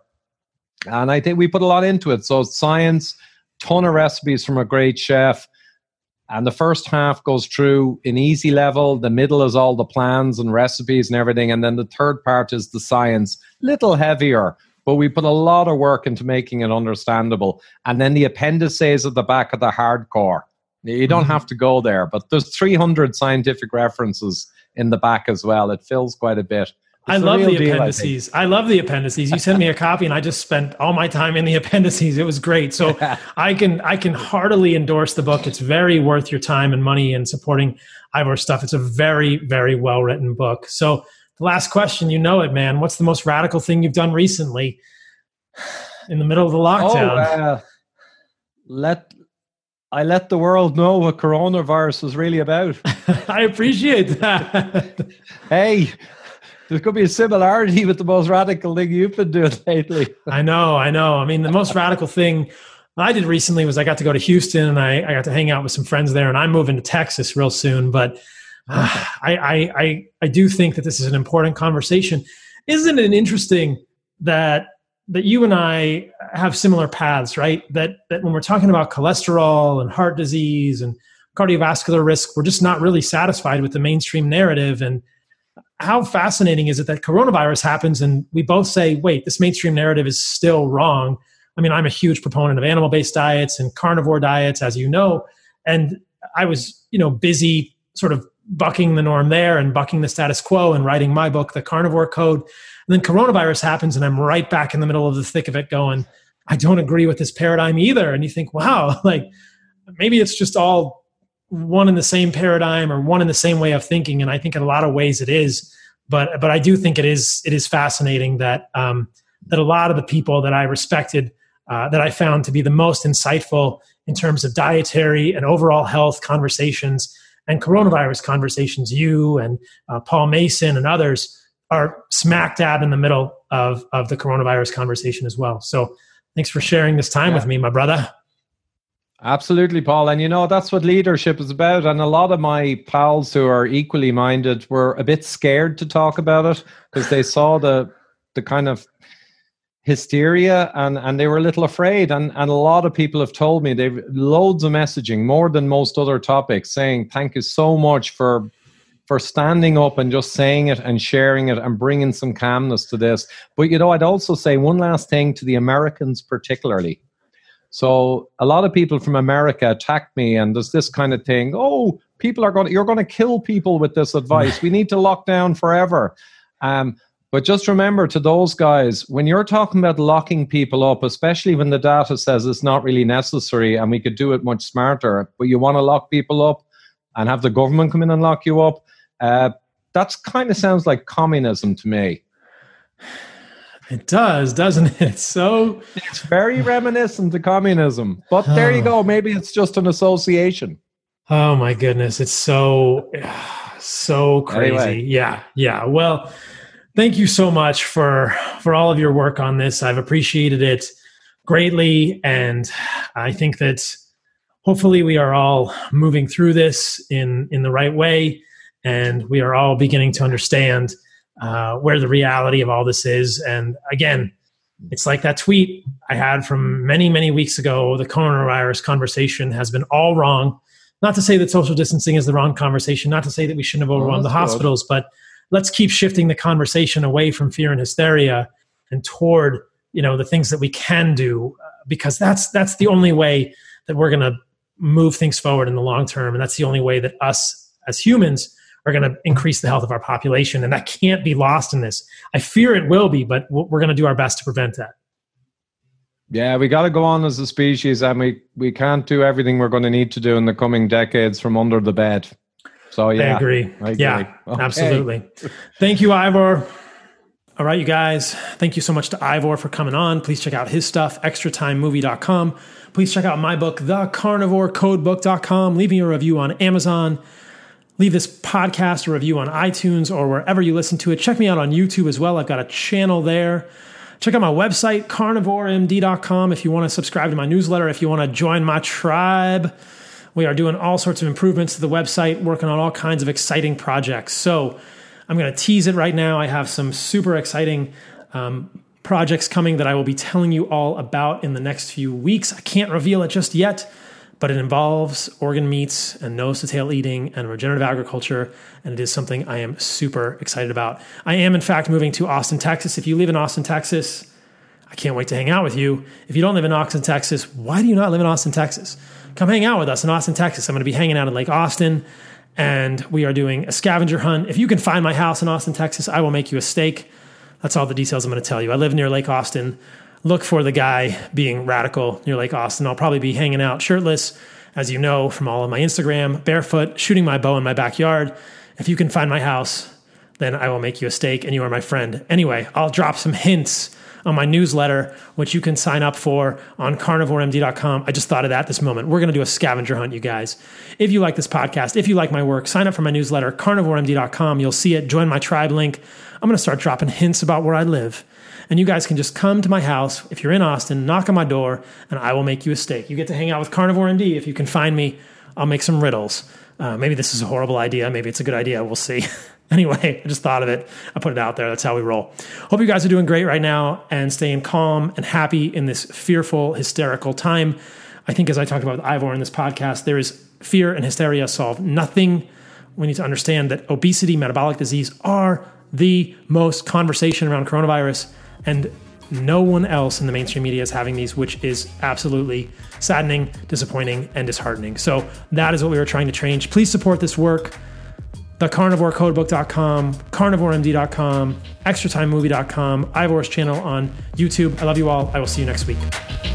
And I think we put a lot into it. So science, ton of recipes from a great chef. And the first half goes through in easy level. The middle is all the plans and recipes and everything. And then the third part is the science, little heavier. But we put a lot of work into making it understandable. And then the appendices at the back of the hardcore. You don't have to go there. But there's three hundred scientific references in the back as well. It fills quite a bit. I love the appendices. I, I love the appendices. You sent me a copy and I just spent all my time in the appendices. It was great. So I can I can heartily endorse the book. It's very worth your time and money in supporting Ivor stuff. It's a very, very well-written book. So the last question, you know it, man. What's the most radical thing you've done recently in the middle of the lockdown? Oh, uh, let I let the world know what coronavirus was really about. I appreciate that. Hey, there could be a similarity with the most radical thing you've been doing lately. I know, I know. I mean, the most radical thing I did recently was I got to go to Houston, and I, I got to hang out with some friends there, and I'm moving to Texas real soon. But uh, I, I, I, I do think that this is an important conversation. Isn't it interesting that that you and I have similar paths, right? That that when we're talking about cholesterol and heart disease and cardiovascular risk, we're just not really satisfied with the mainstream narrative. And how fascinating is it that coronavirus happens and we both say, wait, this mainstream narrative is still wrong. I mean, I'm a huge proponent of animal-based diets and carnivore diets, as you know, and I was, you know, busy sort of bucking the norm there and bucking the status quo and writing my book, The Carnivore Code. And then coronavirus happens and I'm right back in the middle of the thick of it going, I don't agree with this paradigm either. And you think, wow, like maybe it's just all one in the same paradigm or one in the same way of thinking. And I think in a lot of ways it is, but, but I do think it is, it is fascinating that, um, that a lot of the people that I respected, uh, that I found to be the most insightful in terms of dietary and overall health conversations and coronavirus conversations, you and uh, Paul Mason and others, are smack dab in the middle of, of the coronavirus conversation as well. So thanks for sharing this time yeah. with me, my brother. Absolutely, Paul. And you know, that's what leadership is about. And a lot of my pals who are equally minded were a bit scared to talk about it because they saw the the kind of hysteria and, and they were a little afraid. And, and a lot of people have told me they've loads of messaging, more than most other topics, saying thank you so much for for standing up and just saying it and sharing it and bringing some calmness to this. But, you know, I'd also say one last thing to the Americans particularly. So a lot of people from America attacked me and there's this kind of thing, oh, people are going to, you're going to kill people with this advice. We need to lock down forever. Um, but just remember to those guys, when you're talking about locking people up, especially when the data says it's not really necessary and we could do it much smarter, but you want to lock people up and have the government come in and lock you up, Uh, that's kind of sounds like communism to me. It does, doesn't it? So it's very reminiscent to communism. But there you go. Maybe it's just an association. Oh my goodness, it's so so crazy. Anyway. Yeah, yeah. Well, thank you so much for for all of your work on this. I've appreciated it greatly, and I think that hopefully we are all moving through this in in the right way. And we are all beginning to understand uh, where the reality of all this is. And again, it's like that tweet I had from many, many weeks ago. The coronavirus conversation has been all wrong. Not to say that social distancing is the wrong conversation, not to say that we shouldn't have overrun oh, the hospitals, good. But let's keep shifting the conversation away from fear and hysteria and toward, you know, the things that we can do, because that's that's the only way that we're going to move things forward in the long term. And that's the only way that us as humans are going to increase the health of our population. And that can't be lost in this. I fear it will be, but we're going to do our best to prevent that. Yeah, we got to go on as a species, and we, we can't do everything we're going to need to do in the coming decades from under the bed. So yeah. I agree. I agree. Yeah, okay. Absolutely. Thank you, Ivor. All right, you guys. Thank you so much to Ivor for coming on. Please check out his stuff, extra time movie dot com. Please check out my book, the carnivore codebook dot com. Leave me a review on Amazon. Leave this podcast a review on iTunes or wherever you listen to it. Check me out on YouTube as well. I've got a channel there. Check out my website, carnivore m d dot com, if you want to subscribe to my newsletter, if you want to join my tribe. We are doing all sorts of improvements to the website, working on all kinds of exciting projects. So I'm going to tease it right now. I have some super exciting um, projects coming that I will be telling you all about in the next few weeks. I can't reveal it just yet, but it involves organ meats and nose-to-tail eating and regenerative agriculture, and it is something I am super excited about. I am, in fact, moving to Austin, Texas. If you live in Austin, Texas, I can't wait to hang out with you. If you don't live in Austin, Texas, why do you not live in Austin, Texas? Come hang out with us in Austin, Texas. I'm going to be hanging out in Lake Austin, and we are doing a scavenger hunt. If you can find my house in Austin, Texas, I will make you a steak. That's all the details I'm going to tell you. I live near Lake Austin. Look for the guy being radical near Lake Austin. I'll probably be hanging out shirtless, as you know from all of my Instagram, barefoot, shooting my bow in my backyard. If you can find my house, then I will make you a steak and you are my friend. Anyway, I'll drop some hints on my newsletter, which you can sign up for on carnivore M D dot com. I just thought of that this moment. We're going to do a scavenger hunt, you guys. If you like this podcast, if you like my work, sign up for my newsletter, carnivore M D dot com. You'll see it. Join my tribe link. I'm going to start dropping hints about where I live. And you guys can just come to my house if you're in Austin, knock on my door, and I will make you a steak. You get to hang out with Carnivore M D. If you can find me, I'll make some riddles. Uh, maybe this is a horrible idea. Maybe it's a good idea. We'll see. Anyway, I just thought of it. I put it out there. That's how we roll. Hope you guys are doing great right now and staying calm and happy in this fearful, hysterical time. I think as I talked about with Ivor in this podcast, there is fear and hysteria solve nothing. We need to understand that obesity, metabolic disease are the most conversation around coronavirus, and no one else in the mainstream media is having these, which is absolutely saddening, disappointing, and disheartening. So that is what we were trying to change. Please support this work. the carnivore codebook dot com, carnivore M D dot com, extra time movie dot com, Ivor's channel on YouTube. I love you all. I will see you next week.